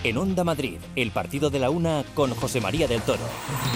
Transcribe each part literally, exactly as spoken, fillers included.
En Onda Madrid, el partido de la una con José María del Toro.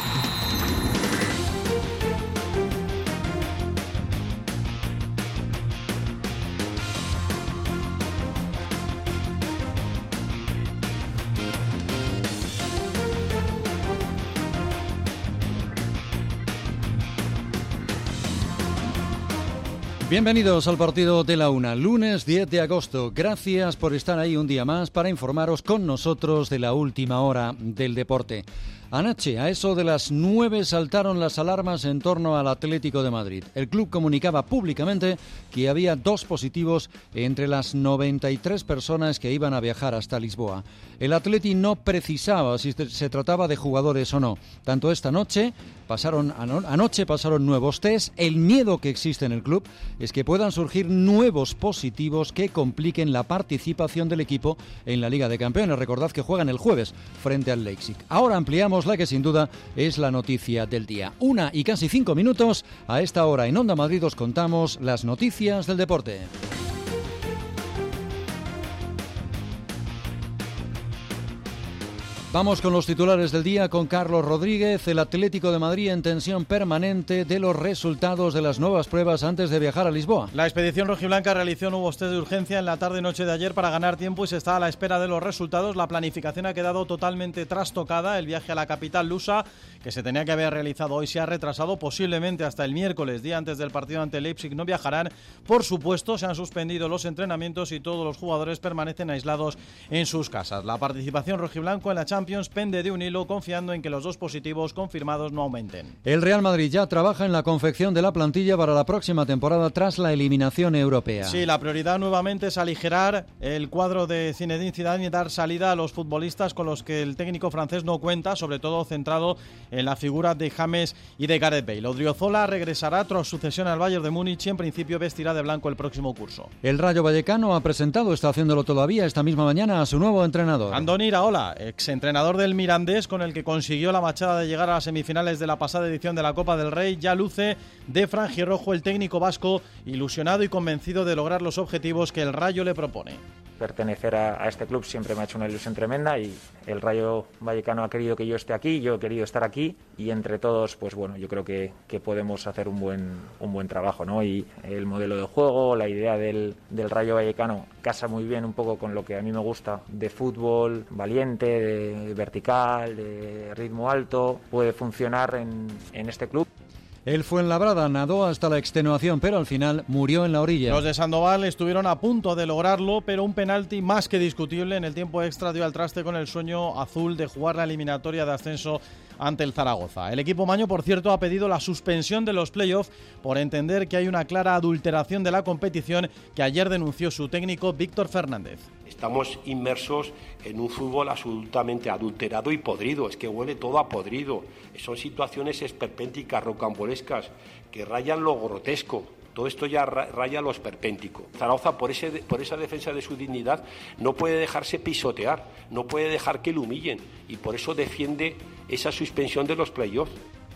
Bienvenidos al partido de la una, lunes diez de agosto. Gracias por estar ahí un día más para informaros con nosotros de la última hora del deporte. Anoche, a eso de las nueve, saltaron las alarmas en torno al Atlético de Madrid. El club comunicaba públicamente que había dos positivos entre las noventa y tres personas que iban a viajar hasta Lisboa. El Atleti no precisaba si se trataba de jugadores o no. Tanto esta noche pasaron ano- anoche pasaron nuevos test. El miedo que existe en el club es que puedan surgir nuevos positivos que compliquen la participación del equipo en la Liga de Campeones. Recordad que juegan el jueves frente al Leipzig. Ahora ampliamos la que sin duda es la noticia del día. Una y casi cinco minutos. A esta hora en Onda Madrid os contamos las noticias del deporte. Vamos con los titulares del día con Carlos Rodríguez. El Atlético de Madrid en tensión permanente de los resultados de las nuevas pruebas antes de viajar a Lisboa. La expedición rojiblanca realizó nuevos test de urgencia en la tarde-noche de ayer para ganar tiempo y se está a la espera de los resultados. La planificación ha quedado totalmente trastocada. El viaje a la capital lusa, que se tenía que haber realizado hoy, se ha retrasado posiblemente hasta el miércoles, día antes del partido ante Leipzig. No viajarán. Por supuesto, se han suspendido los entrenamientos y todos los jugadores permanecen aislados en sus casas. La participación rojiblanco en la Champions pende de un hilo, confiando en que los dos positivos confirmados no aumenten. El Real Madrid ya trabaja en la confección de la plantilla para la próxima temporada tras la eliminación europea. Sí, la prioridad nuevamente es aligerar el cuadro de Zinedine Zidane y dar salida a los futbolistas con los que el técnico francés no cuenta, sobre todo centrado en la figura de James y de Gareth Bale. Odriozola regresará tras sucesión al Bayern de Múnich y en principio vestirá de blanco el próximo curso. El Rayo Vallecano ha presentado, está haciéndolo todavía esta misma mañana, a su nuevo entrenador. Andoni Iraola, exentrenador del Mirandés, con el que consiguió la machada de llegar a las semifinales de la pasada edición de la Copa del Rey, ya luce de franjirrojo el técnico vasco, ilusionado y convencido de lograr los objetivos que el Rayo le propone. Pertenecer a, a este club siempre me ha hecho una ilusión tremenda y el Rayo Vallecano ha querido que yo esté aquí, yo he querido estar aquí y entre todos, pues bueno, yo creo que, que podemos hacer un buen un buen trabajo, ¿no? Y el modelo de juego, la idea del, del Rayo Vallecano casa muy bien un poco con lo que a mí me gusta de fútbol valiente, de vertical, de ritmo alto, puede funcionar en, en este club. El Fuenlabrada nadó hasta la extenuación, pero al final murió en la orilla. Los de Sandoval estuvieron a punto de lograrlo, pero un penalti más que discutible en el tiempo extra dio al traste con el sueño azul de jugar la eliminatoria de ascenso ante el Zaragoza. El equipo maño, por cierto, ha pedido la suspensión de los playoffs por entender que hay una clara adulteración de la competición que ayer denunció su técnico Víctor Fernández. Estamos inmersos en un fútbol absolutamente adulterado y podrido, es que huele todo a podrido. Son situaciones esperpénticas, rocambolescas, que rayan lo grotesco. Todo esto ya raya lo esperpéntico. Zaragoza, por, ese, por esa defensa de su dignidad, no puede dejarse pisotear, no puede dejar que lo humillen, y por eso defiende esa suspensión de los playoffs.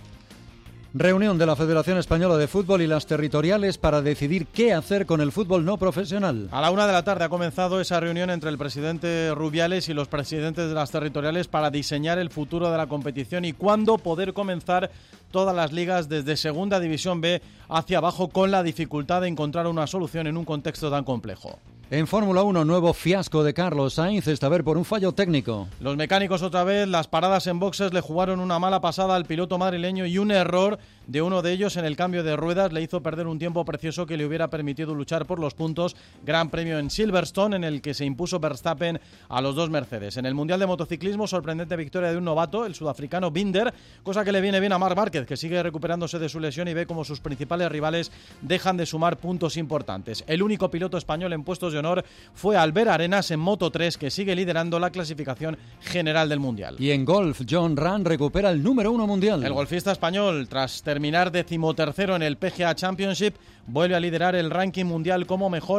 Reunión de la Federación Española de Fútbol y las territoriales para decidir qué hacer con el fútbol no profesional. A la una de la tarde ha comenzado esa reunión entre el presidente Rubiales y los presidentes de las territoriales para diseñar el futuro de la competición y cuándo poder comenzar todas las ligas desde Segunda División B hacia abajo, con la dificultad de encontrar una solución en un contexto tan complejo. En Fórmula uno, nuevo fiasco de Carlos Sainz, esta vez por un fallo técnico. Los mecánicos otra vez, las paradas en boxes le jugaron una mala pasada al piloto madrileño y un error de uno de ellos en el cambio de ruedas le hizo perder un tiempo precioso que le hubiera permitido luchar por los puntos. Gran premio en Silverstone en el que se impuso Verstappen a los dos Mercedes. En el Mundial de Motociclismo, sorprendente victoria de un novato, el sudafricano Binder, cosa que le viene bien a Marc Márquez, que sigue recuperándose de su lesión y ve como sus principales rivales dejan de sumar puntos importantes. El único piloto español en puestos de honor fue Albert Arenas en Moto tres, que sigue liderando la clasificación general del Mundial. Y en golf, John Ram recupera el número uno mundial. El golfista español, tras terminar decimotercero en el P G A Championship, vuelve a liderar el ranking mundial como mejor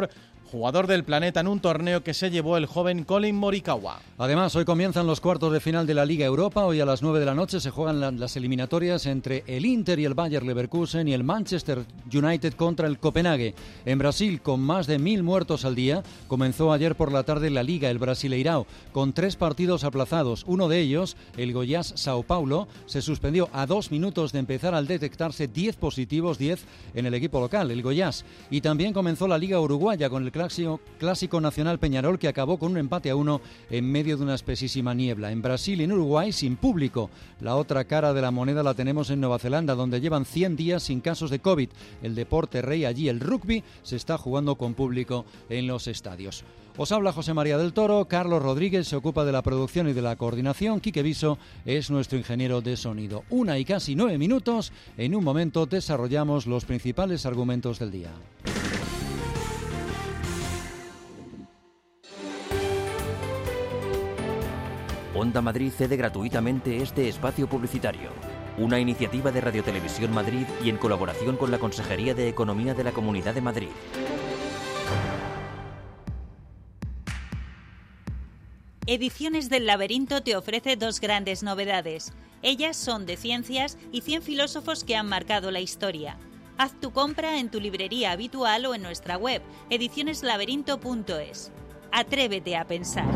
jugador del planeta en un torneo que se llevó el joven Colin Morikawa. Además, hoy comienzan los cuartos de final de la Liga Europa. Hoy a las nueve de la noche se juegan la, las eliminatorias entre el Inter y el Bayer Leverkusen y el Manchester United contra el Copenhague. En Brasil, con más de mil muertos al día, comenzó ayer por la tarde la Liga, el Brasileirao, con tres partidos aplazados. Uno de ellos, el Goiás Sao Paulo, se suspendió a dos minutos de empezar al detectarse diez positivos, diez en el equipo local, el Goiás. Y también comenzó la Liga Uruguaya con el clásico, clásico nacional Peñarol, que acabó con un empate a uno en medio de una espesísima niebla. En Brasil y en Uruguay sin público. La otra cara de la moneda la tenemos en Nueva Zelanda, donde llevan cien días sin casos de COVID. El deporte rey allí, el rugby, se está jugando con público en los estadios. Os habla José María del Toro, Carlos Rodríguez se ocupa de la producción y de la coordinación, Quique Viso es nuestro ingeniero de sonido. Una y casi nueve minutos, en un momento desarrollamos los principales argumentos del día. Onda Madrid cede gratuitamente este espacio publicitario. Una iniciativa de Radio Televisión Madrid y en colaboración con la Consejería de Economía de la Comunidad de Madrid. Ediciones del Laberinto te ofrece dos grandes novedades. Ellas son de ciencias y cien filósofos que han marcado la historia. Haz tu compra en tu librería habitual o en nuestra web, ediciones laberinto punto es. Atrévete a pensar.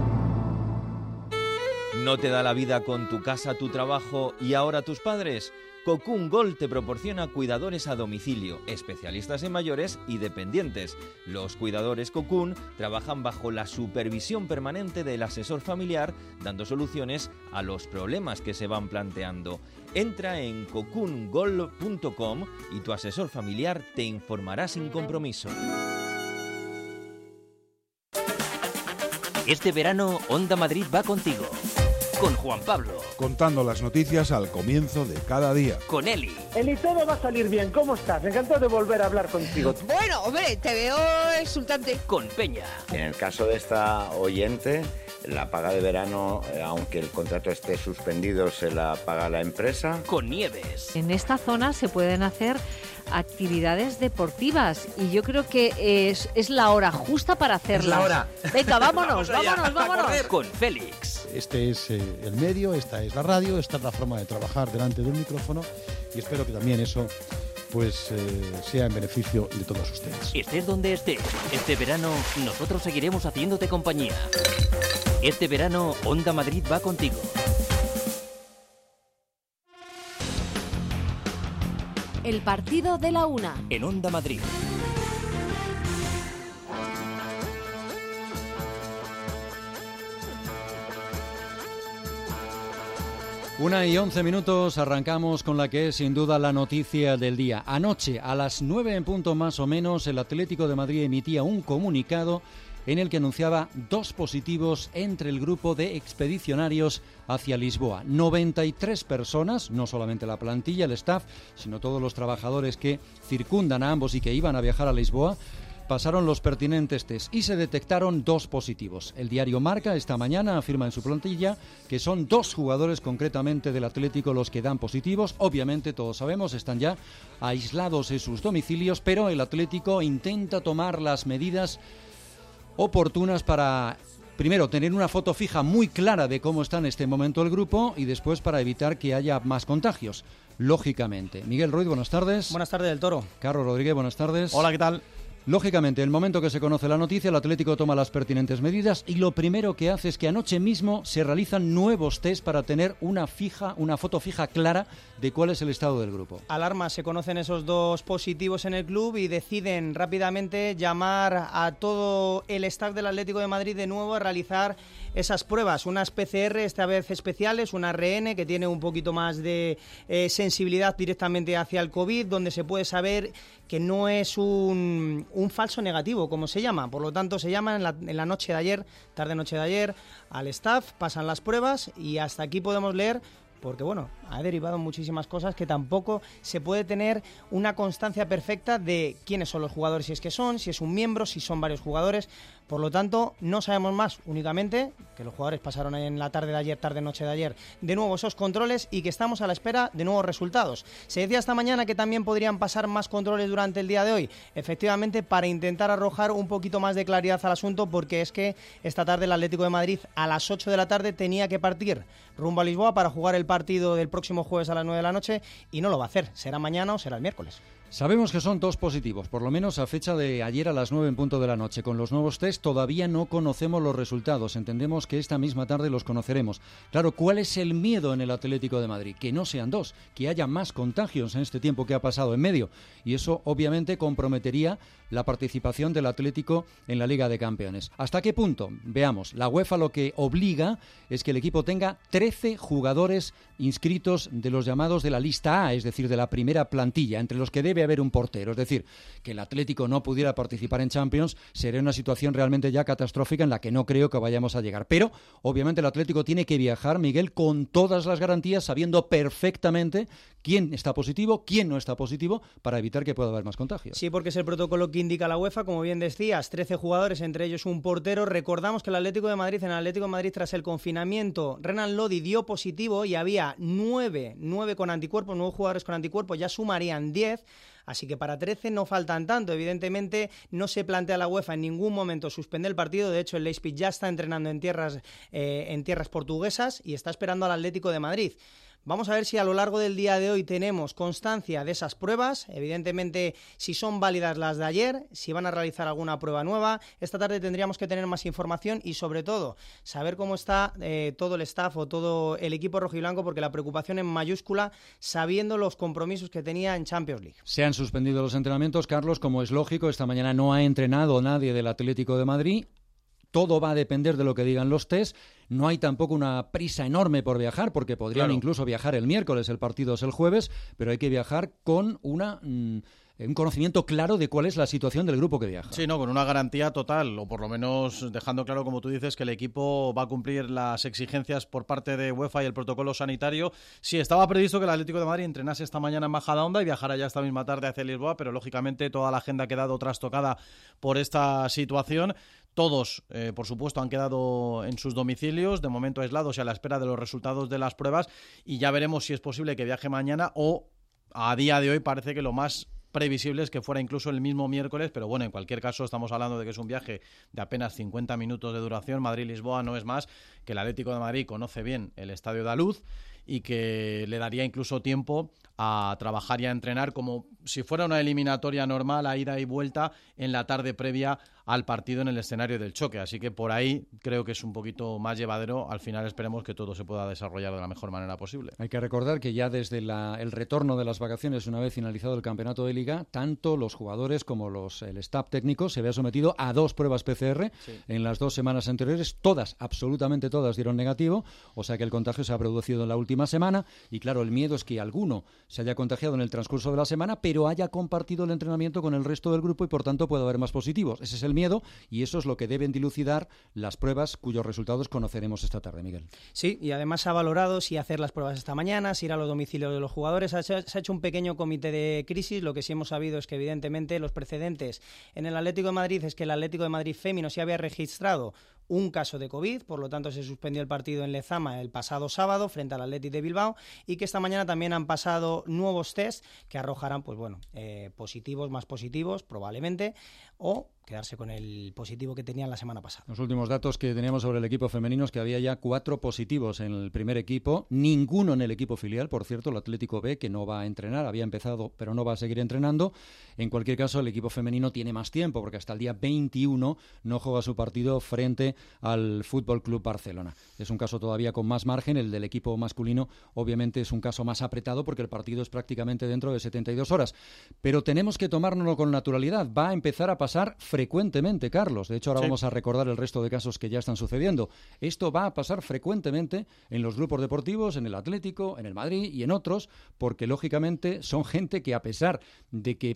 ¿No te da la vida con tu casa, tu trabajo y ahora tus padres? Cocoon Gold te proporciona cuidadores a domicilio, especialistas en mayores y dependientes. Los cuidadores Cocoon trabajan bajo la supervisión permanente del asesor familiar, dando soluciones a los problemas que se van planteando. Entra en cocoon gold punto com y tu asesor familiar te informará sin compromiso. Este verano, Onda Madrid va contigo. Con Juan Pablo. Contando las noticias al comienzo de cada día. Con Eli. Eli, todo va a salir bien. ¿Cómo estás? Encantado de volver a hablar contigo. Bueno, hombre, te veo exultante. Con Peña. En el caso de esta oyente, la paga de verano, aunque el contrato esté suspendido, se la paga la empresa. Con Nieves. En esta zona se pueden hacer actividades deportivas y yo creo que es, es la hora justa para hacerlas. Es la hora. Venga, vámonos, vámonos, vámonos. Con Félix. Este es eh, el medio, esta es la radio, esta es la forma de trabajar delante de un micrófono y espero que también eso pues eh, sea en beneficio de todos ustedes. Estés donde estés, este verano nosotros seguiremos haciéndote compañía. Este verano Onda Madrid va contigo. El partido de la una. En Onda Madrid. Una y once minutos, arrancamos con la que es sin duda la noticia del día. Anoche, a las nueve en punto más o menos, el Atlético de Madrid emitía un comunicado en el que anunciaba dos positivos entre el grupo de expedicionarios hacia Lisboa. noventa y tres personas, no solamente la plantilla, el staff, sino todos los trabajadores que circundan a ambos y que iban a viajar a Lisboa, pasaron los pertinentes test y se detectaron dos positivos. El diario Marca esta mañana afirma en su plantilla que son dos jugadores concretamente del Atlético los que dan positivos. Obviamente, todos sabemos, están ya aislados en sus domicilios, pero el Atlético intenta tomar las medidas oportunas para, primero, tener una foto fija muy clara de cómo está en este momento el grupo y después para evitar que haya más contagios, lógicamente. Miguel Ruiz, buenas tardes. Buenas tardes, del Toro. Carlos Rodríguez, buenas tardes. Hola, ¿qué tal? Lógicamente, en el momento que se conoce la noticia, el Atlético toma las pertinentes medidas y lo primero que hace es que anoche mismo se realizan nuevos test para tener una fija, una foto fija clara de cuál es el estado del grupo. Alarma, se conocen esos dos positivos en el club y deciden rápidamente llamar a todo el staff del Atlético de Madrid de nuevo a realizar esas pruebas, unas P C R esta vez especiales, una R N que tiene un poquito más de eh, sensibilidad directamente hacia el COVID, donde se puede saber que no es un, un falso negativo, como se llama. Por lo tanto, se llama en la, en la noche de ayer, tarde-noche de ayer, al staff, pasan las pruebas y hasta aquí podemos leer, porque bueno, ha derivado muchísimas cosas que tampoco se puede tener una constancia perfecta de quiénes son los jugadores, si es que son, si es un miembro, si son varios jugadores. Por lo tanto, no sabemos más, únicamente que los jugadores pasaron en la tarde de ayer, tarde-noche de ayer, de nuevo esos controles y que estamos a la espera de nuevos resultados. Se decía esta mañana que también podrían pasar más controles durante el día de hoy, efectivamente para intentar arrojar un poquito más de claridad al asunto, porque es que esta tarde el Atlético de Madrid a las ocho de la tarde tenía que partir rumbo a Lisboa para jugar el partido del próximo jueves a las nueve de la noche y no lo va a hacer, será mañana o será el miércoles. Sabemos que son dos positivos, por lo menos a fecha de ayer a las nueve en punto de la noche. Con los nuevos test todavía no conocemos los resultados. Entendemos que esta misma tarde los conoceremos. Claro, ¿cuál es el miedo en el Atlético de Madrid? Que no sean dos, que haya más contagios en este tiempo que ha pasado en medio. Y eso obviamente comprometería la participación del Atlético en la Liga de Campeones. ¿Hasta qué punto? Veamos, la UEFA lo que obliga es que el equipo tenga trece jugadores inscritos de los llamados de la lista A, es decir, de la primera plantilla, entre los que debe haber un portero. Es decir, que el Atlético no pudiera participar en Champions sería una situación realmente ya catastrófica en la que no creo que vayamos a llegar. Pero, obviamente, el Atlético tiene que viajar, Miguel, con todas las garantías, sabiendo perfectamente quién está positivo, quién no está positivo, para evitar que pueda haber más contagios. Sí, porque es el protocolo que indica la UEFA, como bien decías, trece jugadores, entre ellos un portero. Recordamos que el Atlético de Madrid, en el Atlético de Madrid, tras el confinamiento, Renan Lodi dio positivo y había nueve, nueve con anticuerpos, nueve jugadores con anticuerpos, ya sumarían diez. Así que para trece no faltan tanto. Evidentemente no se plantea la UEFA en ningún momento suspender el partido. De hecho, el Leipzig ya está entrenando en tierras, eh, en tierras portuguesas y está esperando al Atlético de Madrid. Vamos a ver si a lo largo del día de hoy tenemos constancia de esas pruebas, evidentemente si son válidas las de ayer, si van a realizar alguna prueba nueva. Esta tarde tendríamos que tener más información y sobre todo saber cómo está eh, todo el staff o todo el equipo rojiblanco, porque la preocupación es mayúscula sabiendo los compromisos que tenía en Champions League. Se han suspendido los entrenamientos, Carlos, como es lógico. Esta mañana no ha entrenado nadie del Atlético de Madrid. Todo va a depender de lo que digan los test. No hay tampoco una prisa enorme por viajar, porque podrían claro. incluso viajar el miércoles, el partido es el jueves, pero hay que viajar con una... Mmm, un conocimiento claro de cuál es la situación del grupo que viaja. Sí, no, con una garantía total, o por lo menos dejando claro, como tú dices, que el equipo va a cumplir las exigencias por parte de UEFA y el protocolo sanitario. Sí, estaba previsto que el Atlético de Madrid entrenase esta mañana en Majadahonda y viajara ya esta misma tarde hacia Lisboa, pero lógicamente toda la agenda ha quedado trastocada por esta situación. Todos, eh, por supuesto, han quedado en sus domicilios, de momento aislados y a la espera de los resultados de las pruebas, y ya veremos si es posible que viaje mañana o, a día de hoy, parece que lo más previsible es que fuera incluso el mismo miércoles, pero bueno, en cualquier caso estamos hablando de que es un viaje de apenas cincuenta minutos de duración. Madrid-Lisboa no es más, que el Atlético de Madrid conoce bien el Estadio da Luz y que le daría incluso tiempo a trabajar y a entrenar como si fuera una eliminatoria normal, a ida y vuelta en la tarde previa al partido en el escenario del choque. Así que por ahí creo que es un poquito más llevadero. Al final esperemos que todo se pueda desarrollar de la mejor manera posible. Hay que recordar que ya desde la, el retorno de las vacaciones, una vez finalizado el campeonato de Liga, tanto los jugadores como los, el staff técnico se había sometido a dos pruebas P C R sí. en las dos semanas anteriores. Todas, absolutamente todas, dieron negativo. O sea que el contagio se ha producido en la última semana. Y claro, el miedo es que alguno se haya contagiado en el transcurso de la semana, pero haya compartido el entrenamiento con el resto del grupo y por tanto pueda haber más positivos. Ese es el miedo y eso es lo que deben dilucidar las pruebas cuyos resultados conoceremos esta tarde, Miguel. Sí, y además se ha valorado si hacer las pruebas esta mañana, si ir a los domicilios de los jugadores. Se ha hecho un pequeño comité de crisis. Lo que sí hemos sabido es que evidentemente los precedentes en el Atlético de Madrid es que el Atlético de Madrid fémino sí había registrado un caso de COVID, por lo tanto se suspendió el partido en Lezama el pasado sábado frente al Athletic de Bilbao y que esta mañana también han pasado nuevos test que arrojarán, pues bueno, eh, positivos, más positivos probablemente, o quedarse con el positivo que tenían la semana pasada. Los últimos datos que teníamos sobre el equipo femenino es que había ya cuatro positivos en el primer equipo, ninguno en el equipo filial, por cierto, el Atlético B, que no va a entrenar, había empezado pero no va a seguir entrenando. En cualquier caso, el equipo femenino tiene más tiempo porque hasta el día veintiuno no juega su partido frente al F C Barcelona. Es un caso todavía con más margen. El del equipo masculino obviamente es un caso más apretado porque el partido es prácticamente dentro de setenta y dos horas, pero tenemos que tomárnoslo con naturalidad. Va a empezar a pasar frecuentemente, Carlos. De hecho, ahora sí. vamos a recordar el resto de casos que ya están sucediendo. Esto va a pasar frecuentemente en los grupos deportivos, en el Atlético, en el Madrid y en otros, porque lógicamente son gente que, a pesar de que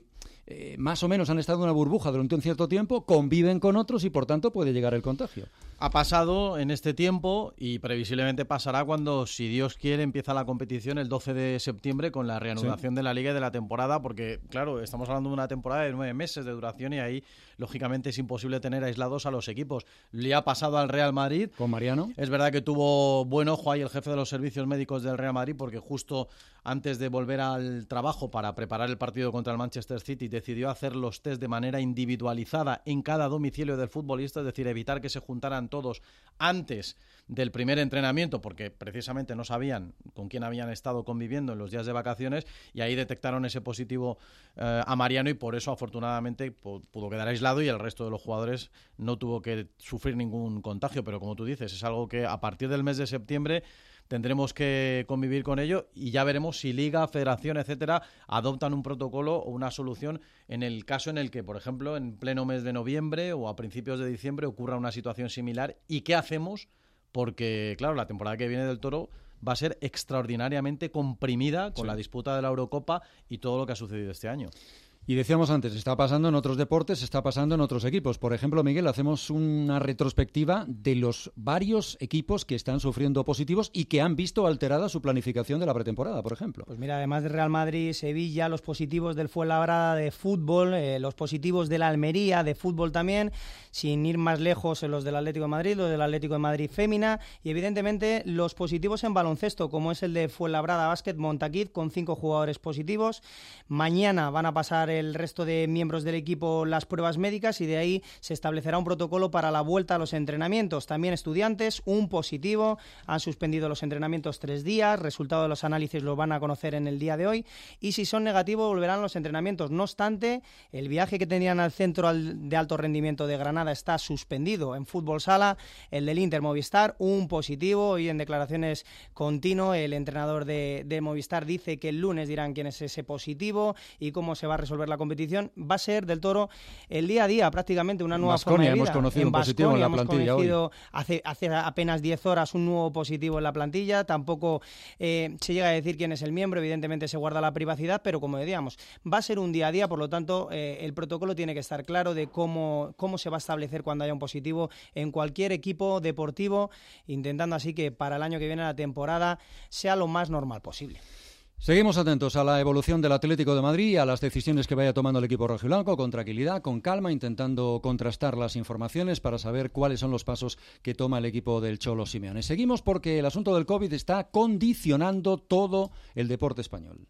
eh, más o menos han estado en una burbuja durante un cierto tiempo, conviven con otros y por tanto puede llegar el contagio. Ha pasado en este tiempo y previsiblemente pasará cuando, si Dios quiere, empieza la competición el doce de septiembre con la reanudación sí. de la Liga y de la temporada, porque, claro, estamos hablando de una temporada de nueve meses de duración y ahí, lógicamente, es imposible tener aislados a los equipos. Le ha pasado al Real Madrid. ¿Con Mariano? Es verdad que tuvo buen ojo ahí el jefe de los servicios médicos del Real Madrid, porque justo antes de volver al trabajo para preparar el partido contra el Manchester City decidió hacer los test de manera individualizada en cada domicilio del futbolista, es decir, evitar que se juntaran todos antes del primer entrenamiento, porque precisamente no sabían con quién habían estado conviviendo en los días de vacaciones, y ahí detectaron ese positivo eh, a Mariano, y por eso afortunadamente pudo quedar aislado y el resto de los jugadores no tuvo que sufrir ningún contagio. Pero como tú dices, es algo que a partir del mes de septiembre tendremos que convivir con ello y ya veremos si Liga, Federación, etcétera, adoptan un protocolo o una solución en el caso en el que, por ejemplo, en pleno mes de noviembre o a principios de diciembre ocurra una situación similar. ¿Y qué hacemos? Porque, claro, la temporada que viene del Toro va a ser extraordinariamente comprimida con sí. la disputa de la Eurocopa y todo lo que ha sucedido este año. Y decíamos antes, está pasando en otros deportes, está pasando en otros equipos. Por ejemplo, Miguel, hacemos una retrospectiva de los varios equipos que están sufriendo positivos y que han visto alterada su planificación de la pretemporada, por ejemplo. Pues mira, además de Real Madrid, Sevilla, los positivos del Fuenlabrada de fútbol, eh, los positivos de la Almería de fútbol también, sin ir más lejos, los del Atlético de Madrid, los del Atlético de Madrid Fémina, y evidentemente los positivos en baloncesto, como es el de Fuenlabrada Básquet Montaquit, con cinco jugadores positivos. Mañana van a pasar el resto de miembros del equipo las pruebas médicas y de ahí se establecerá un protocolo para la vuelta a los entrenamientos. También Estudiantes, un positivo, han suspendido los entrenamientos tres días, resultado de los análisis los van a conocer en el día de hoy y si son negativos volverán los entrenamientos. No obstante, el viaje que tenían al centro de alto rendimiento de Granada está suspendido. En fútbol sala, el del Inter Movistar, un positivo, y en declaraciones continuo el entrenador de, de Movistar dice que el lunes dirán quién es ese positivo y cómo se va a resolver la competición. Va a ser del Toro el día a día, prácticamente una nueva Baskonia, forma de vida. Hemos conocido en un positivo Baskonia, en la plantilla hemos conocido hoy. Hace, hace apenas diez horas un nuevo positivo en la plantilla. Tampoco eh, se llega a decir quién es el miembro, evidentemente se guarda la privacidad, pero como decíamos, va a ser un día a día, por lo tanto eh, el protocolo tiene que estar claro de cómo, cómo se va a establecer cuando haya un positivo en cualquier equipo deportivo, intentando así que para el año que viene la temporada sea lo más normal posible. Seguimos atentos a la evolución del Atlético de Madrid y a las decisiones que vaya tomando el equipo rojiblanco, con tranquilidad, con calma, intentando contrastar las informaciones para saber cuáles son los pasos que toma el equipo del Cholo Simeone. Seguimos porque el asunto del COVID está condicionando todo el deporte español.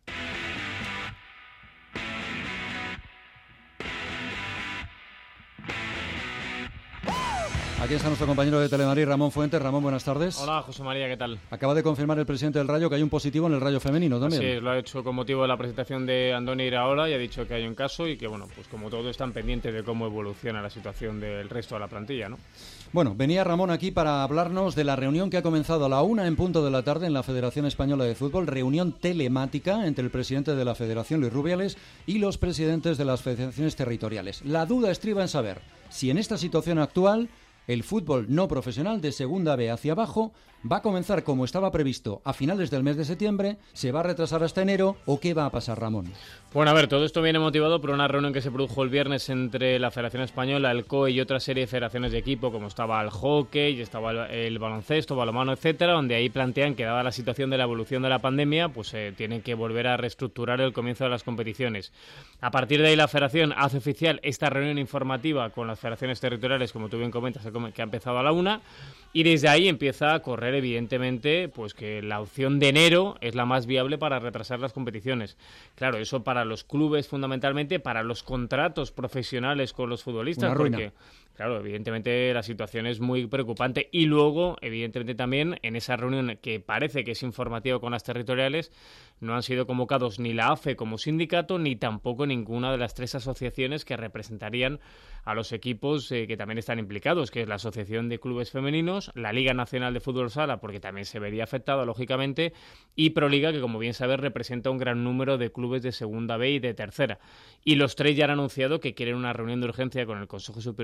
Aquí está nuestro compañero de Telemadrid, Ramón Fuentes. Ramón, buenas tardes. Hola, José María, ¿qué tal? Acaba de confirmar el presidente del Rayo que hay un positivo en el Rayo femenino también. Sí, lo ha hecho con motivo de la presentación de Andoni Iraola y ha dicho que hay un caso y que, bueno, pues como todo están pendientes de cómo evoluciona la situación del resto de la plantilla, ¿no? Bueno, venía Ramón aquí para hablarnos de la reunión que ha comenzado a la una en punto de la tarde en la Federación Española de Fútbol, reunión telemática entre el presidente de la Federación, Luis Rubiales, y los presidentes de las federaciones territoriales. La duda estriba en saber si en esta situación actual el fútbol no profesional de segunda B hacia abajo va a comenzar como estaba previsto a finales del mes de septiembre, se va a retrasar hasta enero o qué va a pasar, Ramón. Bueno, a ver, todo esto viene motivado por una reunión que se produjo el viernes entre la Federación Española, el C O E y otra serie de federaciones de equipo, como estaba el hockey, estaba el, el baloncesto, balonmano, etcétera, donde ahí plantean que dada la situación de la evolución de la pandemia, pues eh, tienen que volver a reestructurar el comienzo de las competiciones. A partir de ahí la Federación hace oficial esta reunión informativa con las federaciones territoriales, como tú bien comentas, que ha empezado a la una, y desde ahí empieza a correr evidentemente pues que la opción de enero es la más viable para retrasar las competiciones. Claro, eso para los clubes fundamentalmente, para los contratos profesionales con los futbolistas, porque claro, evidentemente la situación es muy preocupante y luego, evidentemente también en esa reunión que parece que es informativa con las territoriales, no han sido convocados ni la A F E como sindicato ni tampoco ninguna de las tres asociaciones que representarían a los equipos eh, que también están implicados, que es la Asociación de Clubes Femeninos, la Liga Nacional de Fútbol Sala, porque también se vería afectada, lógicamente, y Proliga, que como bien sabes representa un gran número de clubes de segunda B y de tercera. Y los tres ya han anunciado que quieren una reunión de urgencia con el Consejo Superior de Deportes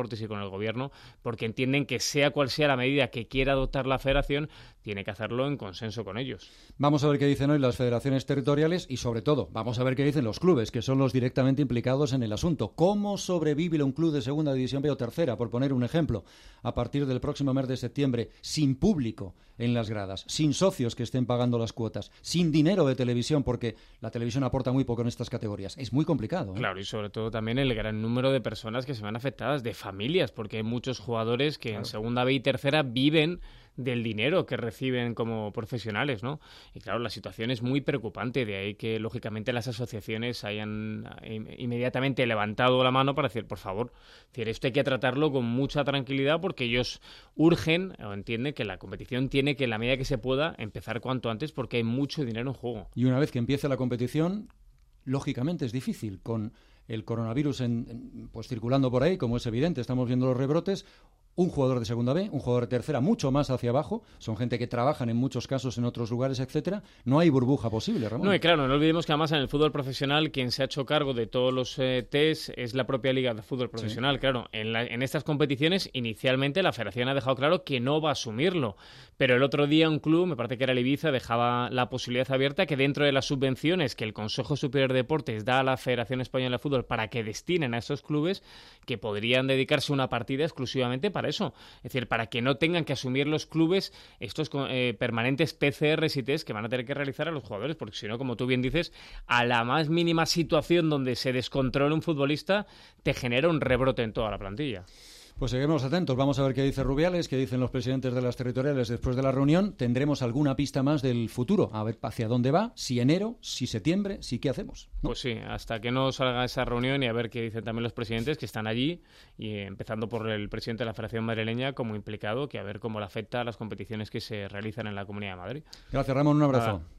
Deportes y con el Gobierno, porque entienden que sea cual sea la medida que quiera adoptar la Federación, tiene que hacerlo en consenso con ellos. Vamos a ver qué dicen hoy las federaciones territoriales y, sobre todo, vamos a ver qué dicen los clubes, que son los directamente implicados en el asunto. ¿Cómo sobrevive un club de Segunda División B o Tercera, por poner un ejemplo, a partir del próximo mes de septiembre, sin público en las gradas, sin socios que estén pagando las cuotas, sin dinero de televisión, porque la televisión aporta muy poco en estas categorías? Es muy complicado, ¿eh? Claro, y sobre todo también el gran número de personas que se ven afectadas, de familias, porque hay muchos jugadores que claro. en Segunda B y Tercera viven del dinero que reciben como profesionales, ¿no? Y claro, la situación es muy preocupante, de ahí que lógicamente las asociaciones hayan inmediatamente levantado la mano para decir, por favor, decir, esto hay que tratarlo con mucha tranquilidad, porque ellos urgen o entienden que la competición tiene que, en la medida que se pueda, empezar cuanto antes, porque hay mucho dinero en juego. Y una vez que empiece la competición, lógicamente es difícil, con el coronavirus en, en, pues circulando por ahí, como es evidente, estamos viendo los rebrotes. Un jugador de Segunda B, un jugador de Tercera, mucho más hacia abajo. Son gente que trabajan en muchos casos en otros lugares, etcétera. No hay burbuja posible, Ramón. No, y claro, no olvidemos que además en el fútbol profesional quien se ha hecho cargo de todos los eh, test es la propia Liga de Fútbol Profesional. Sí. Claro, en, la, en estas competiciones inicialmente la Federación ha dejado claro que no va a asumirlo. Pero el otro día un club, me parece que era el Ibiza, dejaba la posibilidad abierta que dentro de las subvenciones que el Consejo Superior de Deportes da a la Federación Española de Fútbol para que destinen a esos clubes, que podrían dedicarse una partida exclusivamente para eso. Es decir, para que no tengan que asumir los clubes estos eh, permanentes P C Rs y test que van a tener que realizar a los jugadores, porque si no, como tú bien dices, a la más mínima situación donde se descontrole un futbolista, te genera un rebrote en toda la plantilla. Pues seguimos atentos, vamos a ver qué dice Rubiales, qué dicen los presidentes de las territoriales después de la reunión. Tendremos alguna pista más del futuro, a ver hacia dónde va, si enero, si septiembre, si qué hacemos, ¿no? Pues sí, hasta que no salga esa reunión y a ver qué dicen también los presidentes que están allí, y empezando por el presidente de la Federación Madrileña como implicado, que a ver cómo le afecta a las competiciones que se realizan en la Comunidad de Madrid. Gracias, Ramón, un abrazo. Nada.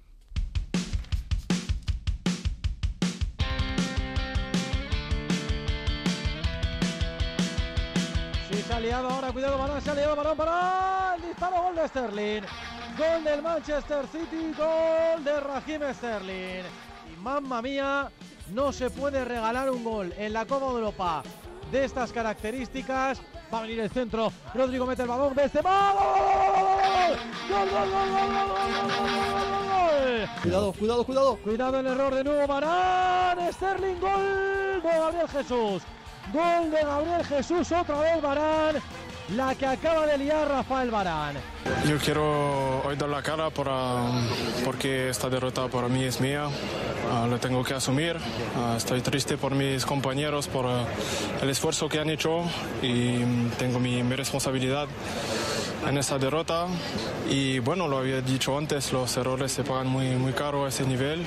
Se ha liado ahora, cuidado, balón, se ha liado, balón para el disparo, gol de Sterling, gol del Manchester City, gol de Raheem Sterling. Y mamma mía, no se puede regalar un gol en la Copa de Europa de estas características. Va a venir el centro, Rodrigo mete el balón de este mal. ¡Gol, gol, gol, gol, gol, gol, gol! Cuidado, cuidado, cuidado. Cuidado el error de nuevo, Varane, Sterling, gol de Gabriel Jesús. Gol de Gabriel Jesús, otra vez Varane, la que acaba de liar Rafael Varane. Yo quiero hoy dar la cara para, porque esta derrota para mí es mía, uh, lo tengo que asumir. Uh, estoy triste por mis compañeros, por uh, el esfuerzo que han hecho, y um, tengo mi, mi responsabilidad en esta derrota. Y bueno, lo había dicho antes, los errores se pagan muy, muy caro a ese nivel.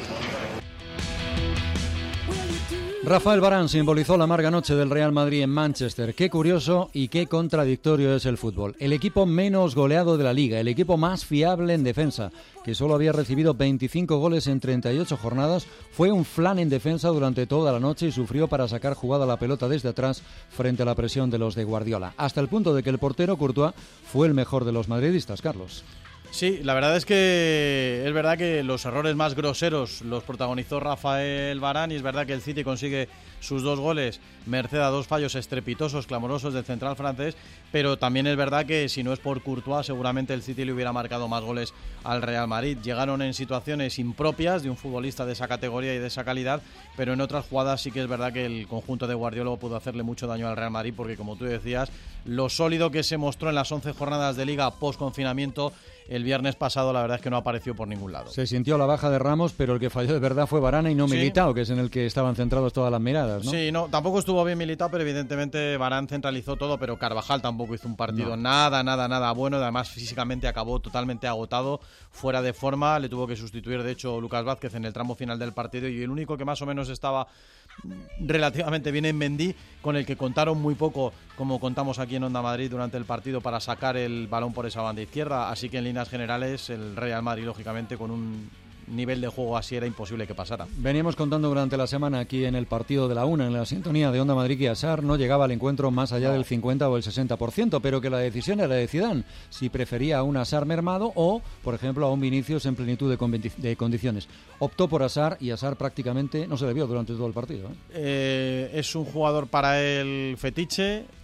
Rafael Varane simbolizó la amarga noche del Real Madrid en Manchester. Qué curioso y qué contradictorio es el fútbol. El equipo menos goleado de la Liga, el equipo más fiable en defensa, que solo había recibido veinticinco goles en treinta y ocho jornadas, fue un flan en defensa durante toda la noche y sufrió para sacar jugada la pelota desde atrás frente a la presión de los de Guardiola, hasta el punto de que el portero Courtois fue el mejor de los madridistas, Carlos. Sí, la verdad es que es verdad que los errores más groseros los protagonizó Rafael Varane, y es verdad que el City consigue sus dos goles merced a dos fallos estrepitosos, clamorosos del central francés, pero también es verdad que si no es por Courtois seguramente el City le hubiera marcado más goles al Real Madrid. Llegaron en situaciones impropias de un futbolista de esa categoría y de esa calidad, pero en otras jugadas sí que es verdad que el conjunto de Guardiola pudo hacerle mucho daño al Real Madrid, porque como tú decías, lo sólido que se mostró en las once jornadas de Liga post-confinamiento el viernes pasado, la verdad es que no apareció por ningún lado. Se sintió la baja de Ramos, pero el que falló de verdad fue Varane y no sí. Militao, que es en el que estaban centrados todas las miradas, ¿no? Sí, no, tampoco estuvo bien Militao, pero evidentemente Varane centralizó todo, pero Carvajal tampoco hizo un partido no. nada, nada, nada bueno. Además, físicamente acabó totalmente agotado, fuera de forma. Le tuvo que sustituir, de hecho, Lucas Vázquez en el tramo final del partido, y el único que más o menos estaba relativamente bien en Mendy, con el que contaron muy poco, como contamos aquí en Onda Madrid durante el partido, para sacar el balón por esa banda izquierda. Así que en líneas generales el Real Madrid, lógicamente, con un nivel de juego así era imposible que pasara. Veníamos contando durante la semana aquí en el partido de la una, en la sintonía de Onda Madrid, que Hazard no llegaba al encuentro más allá no. del cincuenta o el sesenta por ciento, pero que la decisión era de Zidane, si prefería a un Hazard mermado o, por ejemplo, a un Vinicius en plenitud de, con- de condiciones. Optó por Hazard, y Hazard prácticamente no se le vio durante todo el partido. ¿eh? Eh, es un jugador para el fetiche.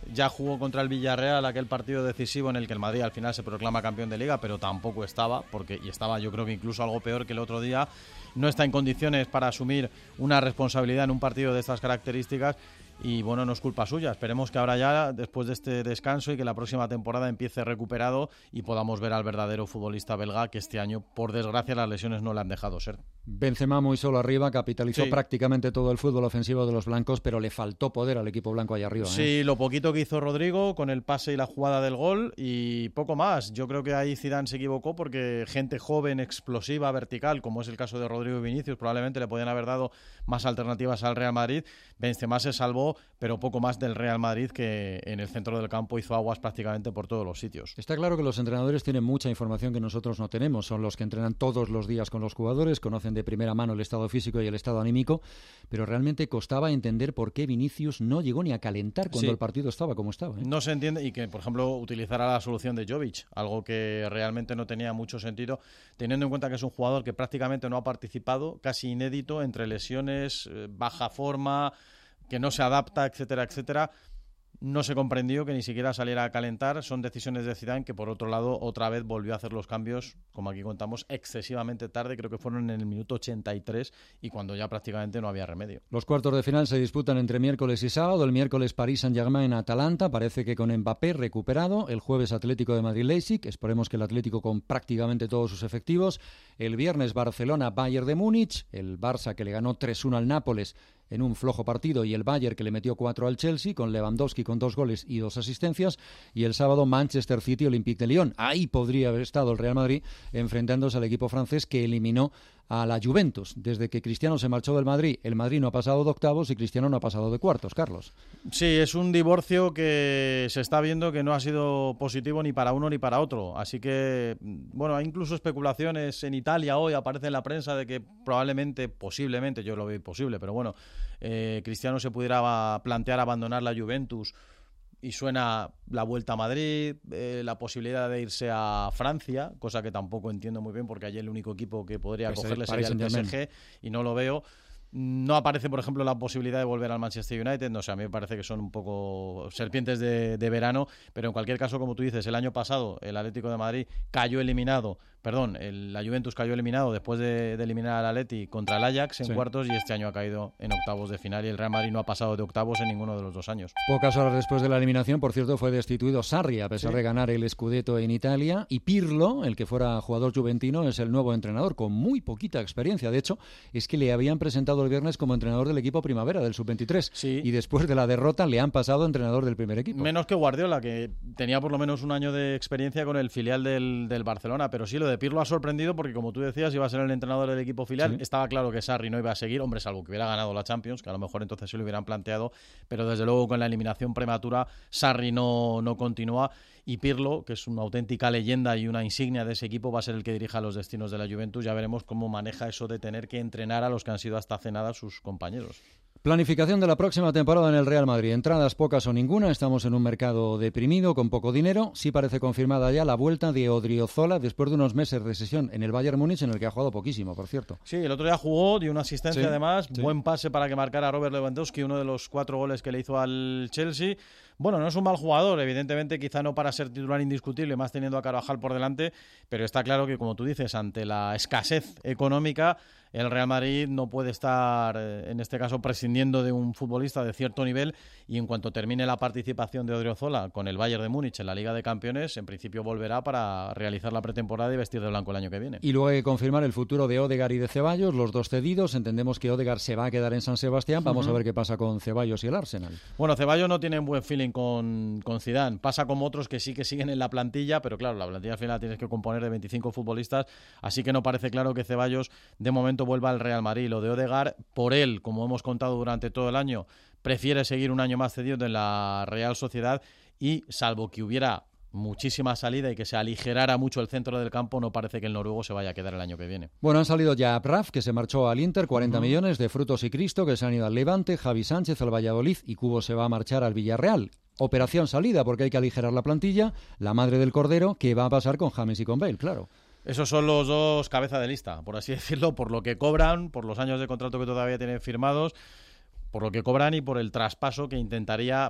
ya jugó contra el Villarreal aquel partido decisivo en el que el Madrid al final se proclama campeón de Liga, pero tampoco estaba, porque y estaba yo creo que incluso algo peor que el otro día. No está en condiciones para asumir una responsabilidad en un partido de estas características y bueno, no es culpa suya. Esperemos que ahora ya, después de este descanso y que la próxima temporada empiece recuperado y podamos ver al verdadero futbolista belga, que este año, por desgracia, las lesiones no le han dejado ser. Benzema muy solo arriba, capitalizó Sí. prácticamente todo el fútbol ofensivo de los blancos, pero le faltó poder al equipo blanco allá arriba. Sí, ¿eh? lo poquito que hizo Rodrigo con el pase y la jugada del gol y poco más. Yo creo que ahí Zidane se equivocó porque gente joven, explosiva, vertical, como es el caso de Rodrigo y Vinicius, probablemente le podían haber dado más alternativas al Real Madrid. Benzema se salvó, pero poco más del Real Madrid, que en el centro del campo hizo aguas prácticamente por todos los sitios. Está claro que los entrenadores tienen mucha información que nosotros no tenemos. Son los que entrenan todos los días con los jugadores, conocen de primera mano el estado físico y el estado anímico, pero realmente costaba entender por qué Vinicius no llegó ni a calentar cuando Sí. el partido estaba como estaba. ¿eh? No se entiende, y que, por ejemplo, utilizara la solución de Jovic, algo que realmente no tenía mucho sentido, teniendo en cuenta que es un jugador que prácticamente no ha participado, casi inédito, entre lesiones, eh, baja forma, que no se adapta, etcétera, etcétera. No se comprendió que ni siquiera saliera a calentar. Son decisiones de Zidane, que por otro lado otra vez volvió a hacer los cambios, como aquí contamos, excesivamente tarde. Creo que fueron en el minuto ochenta y tres y cuando ya prácticamente no había remedio. Los cuartos de final se disputan entre miércoles y sábado. El miércoles París Saint-Germain-Atalanta, parece que con Mbappé recuperado. El jueves Atlético de Madrid-Leipzig, esperemos que el Atlético con prácticamente todos sus efectivos. El viernes Barcelona-Bayern de Múnich, el Barça que le ganó tres uno al Nápoles en un flojo partido, y el Bayern que le metió cuatro al Chelsea, con Lewandowski con dos goles y dos asistencias, y el sábado Manchester City-Olympique de Lyon. Ahí podría haber estado el Real Madrid enfrentándose al equipo francés que eliminó a la Juventus. Desde que Cristiano se marchó del Madrid, el Madrid no ha pasado de octavos y Cristiano no ha pasado de cuartos, Carlos. Sí, es un divorcio que se está viendo que no ha sido positivo ni para uno ni para otro. Así que, bueno, hay incluso especulaciones en Italia hoy, aparece en la prensa de que probablemente, posiblemente, yo lo veo imposible, pero bueno, eh, Cristiano se pudiera plantear abandonar la Juventus. Y suena la vuelta a Madrid, eh, la posibilidad de irse a Francia, cosa que tampoco entiendo muy bien porque allí el único equipo que podría Pues cogerle el sería el Paris P S G Saint-Germain. y no lo veo. No aparece, por ejemplo, la posibilidad de volver al Manchester United. No sé, a mí me parece que son un poco serpientes de, de verano, pero en cualquier caso, como tú dices, el año pasado el Atlético de Madrid cayó eliminado, perdón, el, la Juventus cayó eliminado después de, de eliminar al Atleti contra el Ajax en Sí. cuartos, y este año ha caído en octavos de final, y el Real Madrid no ha pasado de octavos en ninguno de los dos años. Pocas horas después de la eliminación, por cierto, fue destituido Sarri, a pesar Sí. de ganar el Scudetto en Italia, y Pirlo, el que fuera jugador juventino, es el nuevo entrenador, con muy poquita experiencia. De hecho, es que le habían presentado el viernes como entrenador del equipo Primavera, del sub veintitrés, Sí. y después de la derrota le han pasado a entrenador del primer equipo. Menos que Guardiola, que tenía por lo menos un año de experiencia con el filial del, del Barcelona, pero sí, lo de Pirlo ha sorprendido porque, como tú decías, iba a ser el entrenador del equipo filial. Sí. Estaba claro que Sarri no iba a seguir, hombre, salvo que hubiera ganado la Champions, que a lo mejor entonces se lo hubieran planteado, pero desde luego con la eliminación prematura Sarri no, no continúa, y Pirlo, que es una auténtica leyenda y una insignia de ese equipo, va a ser el que dirija los destinos de la Juventus. Ya veremos cómo maneja eso de tener que entrenar a los que han sido hasta hace nada sus compañeros. Planificación de la próxima temporada en el Real Madrid. Entradas pocas o ninguna. Estamos en un mercado deprimido, con poco dinero. Sí parece confirmada ya la vuelta de Odriozola después de unos meses de sesión en el Bayern Múnich, en el que ha jugado poquísimo, por cierto. Sí, el otro día jugó, dio una asistencia Sí, además, sí. buen pase para que marcara Robert Lewandowski, uno de los cuatro goles que le hizo al Chelsea. Bueno, no es un mal jugador, evidentemente, quizá no para ser titular indiscutible, más teniendo a Carvajal por delante, pero está claro que, como tú dices, ante la escasez económica, el Real Madrid no puede estar, eh, en este caso, prescindiendo de un futbolista de cierto nivel, y en cuanto termine la participación de Odriozola con el Bayern de Múnich en la Liga de Campeones, en principio volverá para realizar la pretemporada y vestir de blanco el año que viene. Y luego hay que confirmar el futuro de Odegaard y de Ceballos, los dos cedidos. Entendemos que Odegaard se va a quedar en San Sebastián. Vamos Ujú. a ver qué pasa con Ceballos y el Arsenal. Bueno, Ceballos no tiene un buen feeling con, con Zidane. Pasa como otros que sí que siguen en la plantilla, pero claro, la plantilla al final tienes que componer de veinticinco futbolistas, así que no parece claro que Ceballos de momento vuelva al Real Madrid. Lo de Odegaard, por él, como hemos contado durante todo el año, prefiere seguir un año más cedido en la Real Sociedad, y salvo que hubiera muchísima salida y que se aligerara mucho el centro del campo, no parece que el noruego se vaya a quedar el año que viene. Bueno, han salido ya Raf, que se marchó al Inter, cuarenta Ujú. millones, de Frutos y Cristo, que se han ido al Levante, Javi Sánchez al Valladolid, y Cubo se va a marchar al Villarreal. Operación salida, porque hay que aligerar la plantilla. La madre del cordero, ¿qué va a pasar con James y con Bale? Claro. Esos son los dos cabezas de lista, por así decirlo, por lo que cobran, por los años de contrato que todavía tienen firmados, por lo que cobran y por el traspaso que intentaría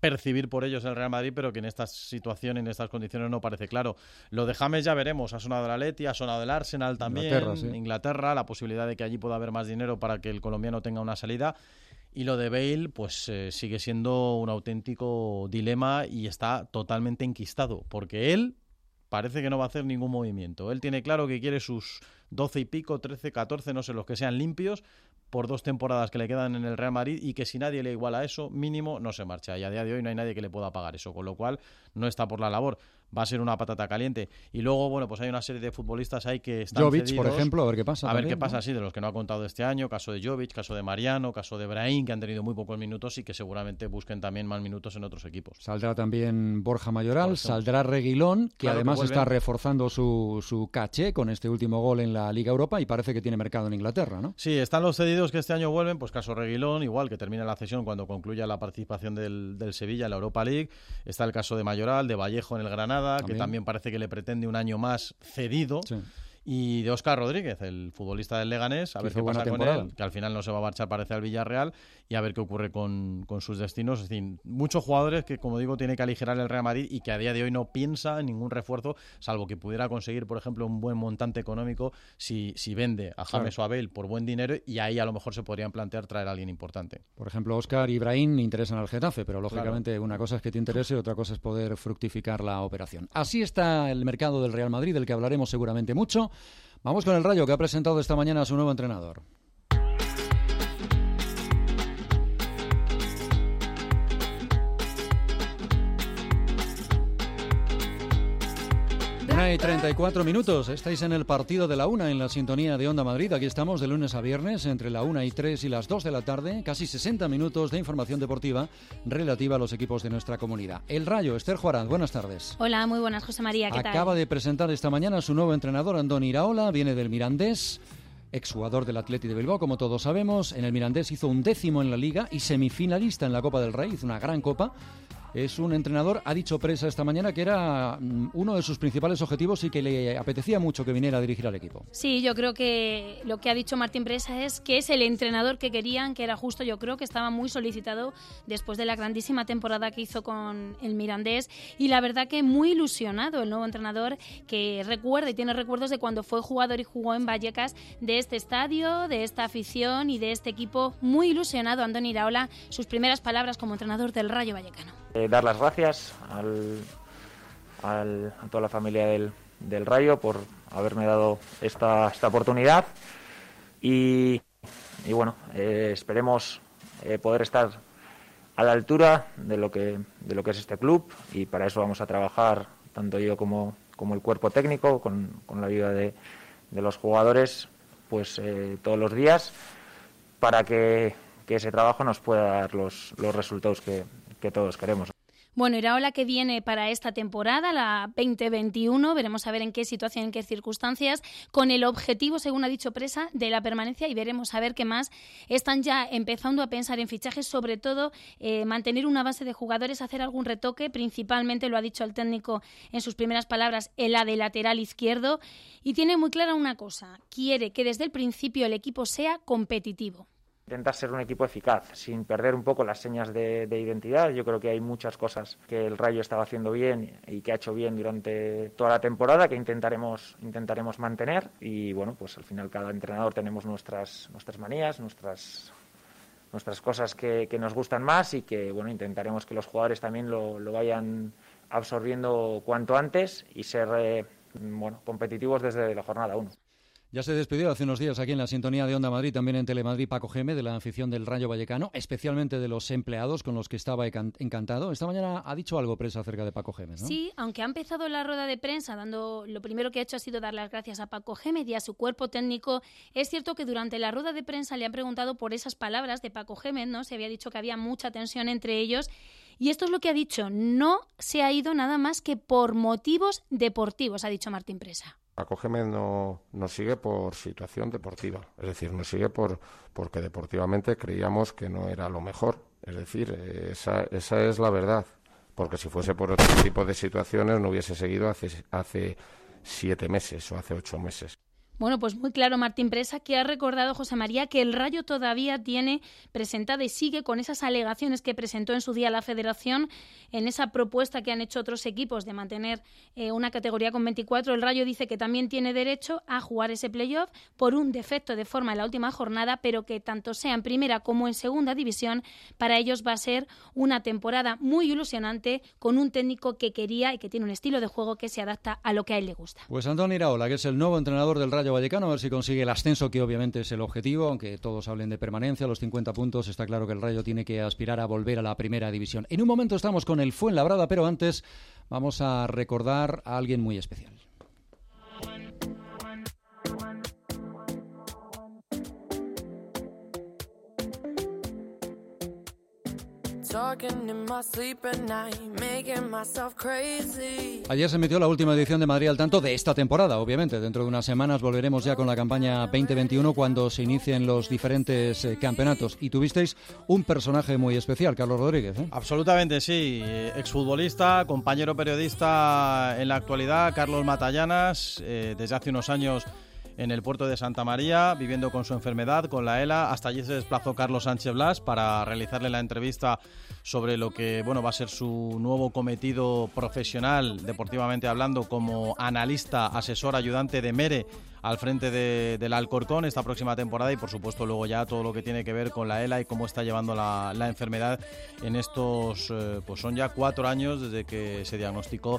percibir por ellos el Real Madrid, pero que en esta situación, en estas condiciones no parece claro. Lo de James ya veremos, ha sonado el Atleti, ha sonado el Arsenal también, Inglaterra, sí. Inglaterra, la posibilidad de que allí pueda haber más dinero para que el colombiano tenga una salida. Y lo de Bale, pues eh, sigue siendo un auténtico dilema y está totalmente enquistado, porque él parece que no va a hacer ningún movimiento. Él tiene claro que quiere sus doce y pico, trece, catorce, no sé, los que sean limpios, por dos temporadas que le quedan en el Real Madrid, y que si nadie le iguala eso, mínimo no se marcha. Y a día de hoy no hay nadie que le pueda pagar eso, con lo cual no está por la labor. Va a ser una patata caliente. Y luego, bueno, pues hay una serie de futbolistas ahí que están Jovic, cedidos. por ejemplo, a ver qué pasa. A ver también, qué pasa, ¿no? sí, de los que no ha contado este año, caso de Jovic, caso de Mariano, caso de Brahim, que han tenido muy pocos minutos y que seguramente busquen también más minutos en otros equipos. Saldrá también Borja Mayoral, saldrá Reguilón, que Claro, además que está reforzando su, su caché con este último gol en la Liga Europa y parece que tiene mercado en Inglaterra, ¿no? Sí, están los cedidos que este año vuelven, pues caso Reguilón, igual que termina la cesión cuando concluya la participación del, del Sevilla en la Europa League. Está el caso de Mayoral, de Vallejo en el Granada, también. que también parece que le pretende un año más cedido. Sí. Y de Óscar Rodríguez, el futbolista del Leganés, a ver qué pasa con él, que al final no se va a marchar, parece, al Villarreal, y a ver qué ocurre con, con sus destinos. Es decir, muchos jugadores que, como digo, tiene que aligerar el Real Madrid y que a día de hoy no piensa en ningún refuerzo, salvo que pudiera conseguir, por ejemplo, un buen montante económico si, si vende a James claro. o a Bale por buen dinero, y ahí a lo mejor se podrían plantear traer a alguien importante. Por ejemplo, Óscar y Brahim interesan al Getafe, pero lógicamente claro. una cosa es que te interese y otra cosa es poder fructificar la operación. Así está el mercado del Real Madrid, del que hablaremos seguramente mucho. Vamos con el Rayo, que ha presentado esta mañana a su nuevo entrenador. Una y treinta y cuatro minutos. Estáis en el partido de la una en la sintonía de Onda Madrid. Aquí estamos de lunes a viernes entre la una y tres y las dos de la tarde. Casi sesenta minutos de información deportiva relativa a los equipos de nuestra comunidad. El Rayo, Esther Juarán, buenas tardes. Hola, muy buenas, José María, ¿qué tal? Acaba de presentar esta mañana a su nuevo entrenador, Andoni Iraola. Viene del Mirandés, exjugador del Athletic de Bilbao, como todos sabemos. En el Mirandés hizo un décimo en la Liga y semifinalista en la Copa del Rey. Hizo una gran Copa. Es un entrenador, ha dicho Presa esta mañana, que era uno de sus principales objetivos y que le apetecía mucho que viniera a dirigir al equipo. Sí, yo creo que lo que ha dicho Martín Presa es que es el entrenador que querían, que era justo. Yo creo que estaba muy solicitado después de la grandísima temporada que hizo con el Mirandés, y la verdad que muy ilusionado el nuevo entrenador, que recuerda y tiene recuerdos de cuando fue jugador y jugó en Vallecas, de este estadio, de esta afición y de este equipo. Muy ilusionado Andoni Iraola, sus primeras palabras como entrenador del Rayo Vallecano. Eh, dar las gracias al, al, a toda la familia del, del Rayo por haberme dado esta, esta oportunidad y, y bueno, eh, esperemos eh, poder estar a la altura de lo que de lo que es este club, y para eso vamos a trabajar tanto yo como, como el cuerpo técnico, con, con la ayuda de, de los jugadores, pues eh, todos los días, para que, que ese trabajo nos pueda dar los, los resultados que que todos queremos. Bueno, Iraola, que viene para esta temporada, la veinte veintiuno, veremos a ver en qué situación, en qué circunstancias, con el objetivo, según ha dicho Presa, de la permanencia, y veremos a ver qué más. Están ya empezando a pensar en fichajes, sobre todo eh, mantener una base de jugadores, hacer algún retoque, principalmente, lo ha dicho el técnico en sus primeras palabras, en la de lateral izquierdo, y tiene muy clara una cosa: quiere que desde el principio el equipo sea competitivo. Intentar ser un equipo eficaz, sin perder un poco las señas de, de identidad. Yo creo que hay muchas cosas que el Rayo estaba haciendo bien y que ha hecho bien durante toda la temporada, que intentaremos intentaremos mantener. Y bueno, pues al final cada entrenador tenemos nuestras nuestras manías, nuestras nuestras cosas que, que nos gustan más, y que bueno, intentaremos que los jugadores también lo, lo vayan absorbiendo cuanto antes y ser eh, bueno, competitivos desde la jornada uno. Ya se despidió hace unos días aquí en la sintonía de Onda Madrid, también en Telemadrid, Paco Gémez, de la afición del Rayo Vallecano, especialmente de los empleados con los que estaba encantado. Esta mañana ha dicho algo Presa acerca de Paco Gémez, ¿no? Sí, aunque ha empezado la rueda de prensa dando, lo primero que ha hecho ha sido dar las gracias a Paco Gémez y a su cuerpo técnico. Es cierto que durante la rueda de prensa le han preguntado por esas palabras de Paco Gémez, ¿no? Se había dicho que había mucha tensión entre ellos, y esto es lo que ha dicho: no se ha ido nada más que por motivos deportivos, ha dicho Martín Presa. Paco Gémez no nos sigue por situación deportiva, es decir, nos sigue por porque deportivamente creíamos que no era lo mejor, es decir, esa, esa es la verdad, porque si fuese por otro tipo de situaciones no hubiese seguido hace, hace siete meses o hace ocho meses. Bueno, pues muy claro Martín Presa, que ha recordado, José María, que el Rayo todavía tiene presentada y sigue con esas alegaciones que presentó en su día la Federación en esa propuesta que han hecho otros equipos de mantener eh, una categoría con veinticuatro. El Rayo dice que también tiene derecho a jugar ese playoff por un defecto de forma en la última jornada, pero que tanto sea en primera como en segunda división, para ellos va a ser una temporada muy ilusionante con un técnico que quería y que tiene un estilo de juego que se adapta a lo que a él le gusta. Pues Antón Iraola, que es el nuevo entrenador del Rayo Vallecano, a ver si consigue el ascenso, que obviamente es el objetivo, aunque todos hablen de permanencia, los cincuenta puntos, está claro que el Rayo tiene que aspirar a volver a la primera división. En un momento estamos con el Fuenlabrada, pero antes vamos a recordar a alguien muy especial. Ayer se emitió la última edición de Madrid al Tanto de esta temporada, obviamente. Dentro de unas semanas volveremos ya con la campaña veinte veintiuno cuando se inicien los diferentes eh, campeonatos. Y tuvisteis un personaje muy especial, Carlos Rodríguez, ¿eh? Absolutamente, sí. Exfutbolista, compañero periodista en la actualidad, Carlos Matallanas, eh, desde hace unos años en el puerto de Santa María, viviendo con su enfermedad, con la ELA. Hasta allí se desplazó Carlos Sánchez Blas para realizarle la entrevista sobre lo que bueno va a ser su nuevo cometido profesional, deportivamente hablando, como analista, asesor, ayudante de Mere al frente de, del Alcorcón esta próxima temporada, y por supuesto luego ya todo lo que tiene que ver con la ELA y cómo está llevando la, la enfermedad en estos, eh, pues son ya cuatro años desde que se diagnosticó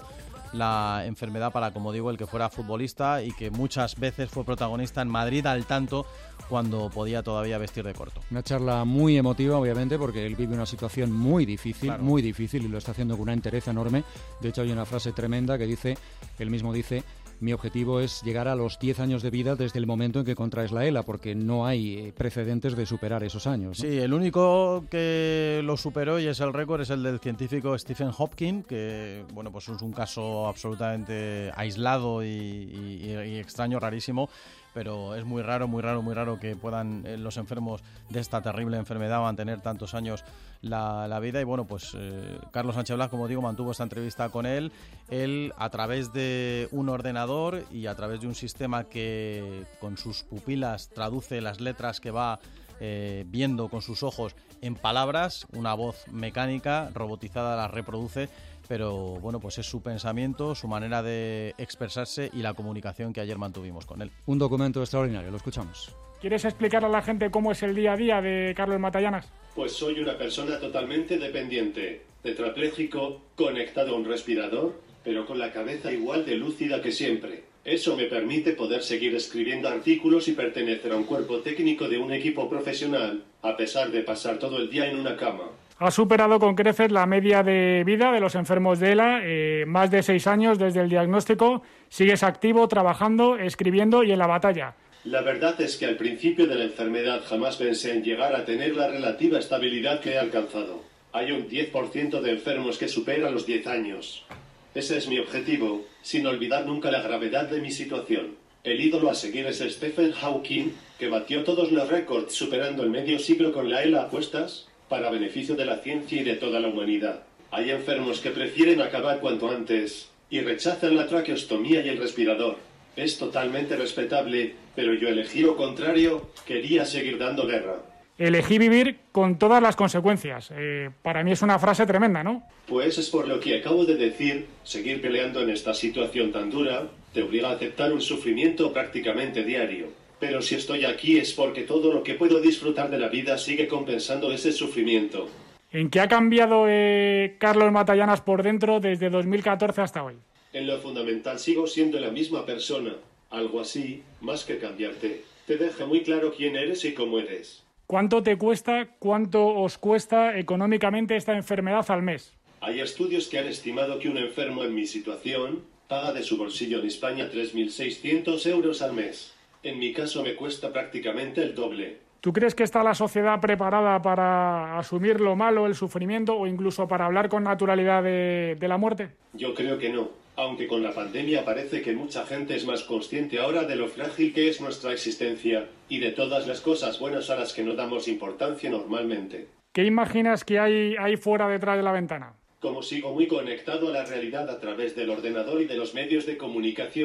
la enfermedad para, como digo, el que fuera futbolista y que muchas veces fue protagonista en Madrid al Tanto cuando podía todavía vestir de corto. Una charla muy emotiva, obviamente, porque él vive una situación muy difícil, claro. muy difícil, y lo está haciendo con una entereza enorme. De hecho, hay una frase tremenda que dice, él mismo dice: mi objetivo es llegar a los diez años de vida desde el momento en que contraes la ELA, porque no hay precedentes de superar esos años, ¿no? Sí, el único que lo superó y es el récord es el del científico Stephen Hopkins, que bueno, pues es un caso absolutamente aislado y, y, y extraño, rarísimo. Pero es muy raro, muy raro, muy raro que puedan eh, los enfermos de esta terrible enfermedad mantener tantos años la, la vida. Y bueno, pues eh, Carlos Sánchez Blas, como digo, mantuvo esta entrevista con él. Él, a través de un ordenador y a través de un sistema que con sus pupilas traduce las letras que va eh, viendo con sus ojos en palabras, una voz mecánica robotizada las reproduce. Pero bueno, pues es su pensamiento, su manera de expresarse y la comunicación que ayer mantuvimos con él. Un documento extraordinario, lo escuchamos. ¿Quieres explicar a la gente cómo es el día a día de Carlos Matallanas? Pues soy una persona totalmente dependiente, tetrapléjico, conectado a un respirador, pero con la cabeza igual de lúcida que siempre. Eso me permite poder seguir escribiendo artículos y pertenecer a un cuerpo técnico de un equipo profesional, a pesar de pasar todo el día en una cama. Ha superado con creces la media de vida de los enfermos de ELA, eh, más de seis años desde el diagnóstico. Sigues activo, trabajando, escribiendo y en la batalla. La verdad es que al principio de la enfermedad jamás pensé en llegar a tener la relativa estabilidad que he alcanzado. Hay un diez por ciento de enfermos que superan los diez años. Ese es mi objetivo, sin olvidar nunca la gravedad de mi situación. El ídolo a seguir es Stephen Hawking, que batió todos los récords superando el medio siglo con la ELA a cuestas, para beneficio de la ciencia y de toda la humanidad. Hay enfermos que prefieren acabar cuanto antes y rechazan la traqueostomía y el respirador. Es totalmente respetable, pero yo elegí lo contrario, quería seguir dando guerra. Elegí vivir con todas las consecuencias. Eh, para mí es una frase tremenda, ¿no? Pues es por lo que acabo de decir, seguir peleando en esta situación tan dura te obliga a aceptar un sufrimiento prácticamente diario. Pero si estoy aquí es porque todo lo que puedo disfrutar de la vida sigue compensando ese sufrimiento. ¿En qué ha cambiado eh, Carlos Matallanas por dentro desde dos mil catorce hasta hoy? En lo fundamental sigo siendo la misma persona. Algo así, más que cambiarte, te deja muy claro quién eres y cómo eres. ¿Cuánto te cuesta, cuánto os cuesta económicamente esta enfermedad al mes? Hay estudios que han estimado que un enfermo en mi situación paga de su bolsillo en España tres mil seiscientos euros al mes. En mi caso me cuesta prácticamente el doble. ¿Tú crees que está la sociedad preparada para asumir lo malo, el sufrimiento o incluso para hablar con naturalidad de, de la muerte? Yo creo que no, aunque con la pandemia parece que mucha gente es más consciente ahora de lo frágil que es nuestra existencia y de todas las cosas buenas a las que no damos importancia normalmente. ¿Qué imaginas que hay ahí fuera detrás de la ventana? Como sigo muy conectado a la realidad a través del ordenador y de los medios de comunicación,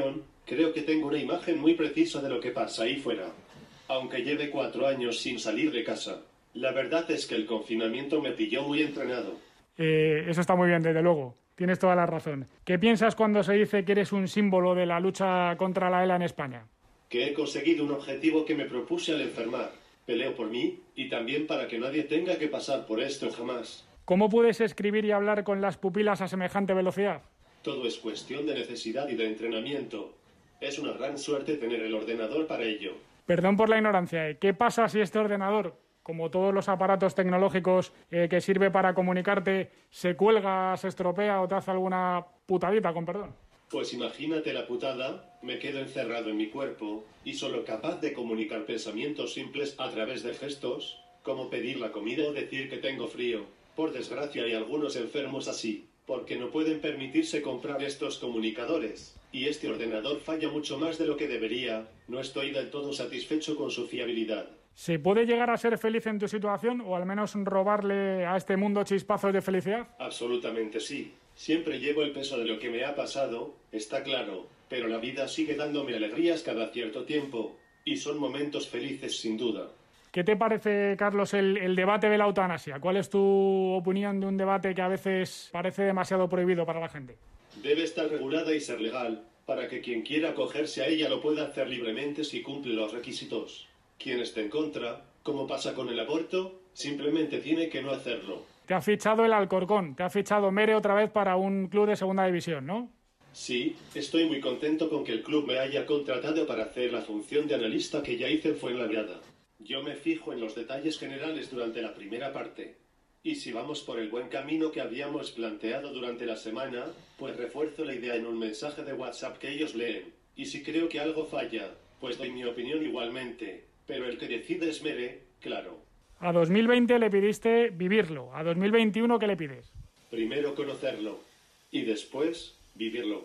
Creo que tengo una imagen muy precisa de lo que pasa ahí fuera, aunque lleve cuatro años sin salir de casa. La verdad es que el confinamiento me pilló muy entrenado. Eh, eso está muy bien, desde luego. Tienes toda la razón. ¿Qué piensas cuando se dice que eres un símbolo de la lucha contra la ELA en España? Que he conseguido un objetivo que me propuse al enfermar. Peleo por mí y también para que nadie tenga que pasar por esto jamás. ¿Cómo puedes escribir y hablar con las pupilas a semejante velocidad? Todo es cuestión de necesidad y de entrenamiento. Es una gran suerte tener el ordenador para ello. Perdón por la ignorancia. ¿Qué pasa si este ordenador, como todos los aparatos tecnológicos eh, que sirve para comunicarte, se cuelga, se estropea o te hace alguna putadita, con perdón? Pues imagínate la putada, me quedo encerrado en mi cuerpo y solo capaz de comunicar pensamientos simples a través de gestos, como pedir la comida o decir que tengo frío. Por desgracia hay algunos enfermos así, porque no pueden permitirse comprar estos comunicadores. Y este ordenador falla mucho más de lo que debería. No estoy del todo satisfecho con su fiabilidad. ¿Se puede llegar a ser feliz en tu situación o al menos robarle a este mundo chispazos de felicidad? Absolutamente sí. Siempre llevo el peso de lo que me ha pasado, está claro, pero la vida sigue dándome alegrías cada cierto tiempo, y son momentos felices sin duda. ¿Qué te parece, Carlos, el, el debate de la eutanasia? ¿Cuál es tu opinión de un debate que a veces parece demasiado prohibido para la gente? Debe estar regulada y ser legal, para que quien quiera acogerse a ella lo pueda hacer libremente si cumple los requisitos. Quien esté en contra, como pasa con el aborto, simplemente tiene que no hacerlo. Te ha fichado el Alcorcón, te ha fichado Mere otra vez para un club de segunda división, ¿no? Sí, estoy muy contento con que el club me haya contratado para hacer la función de analista que ya hice en Fuenlabrada. Yo me fijo en los detalles generales durante la primera parte. Y si vamos por el buen camino que habíamos planteado durante la semana, pues refuerzo la idea en un mensaje de WhatsApp que ellos leen. Y si creo que algo falla, pues doy mi opinión igualmente. Pero el que decide es Mere, claro. A dos mil veinte le pidiste vivirlo. A dos mil veintiuno, ¿qué le pides? Primero conocerlo y después vivirlo.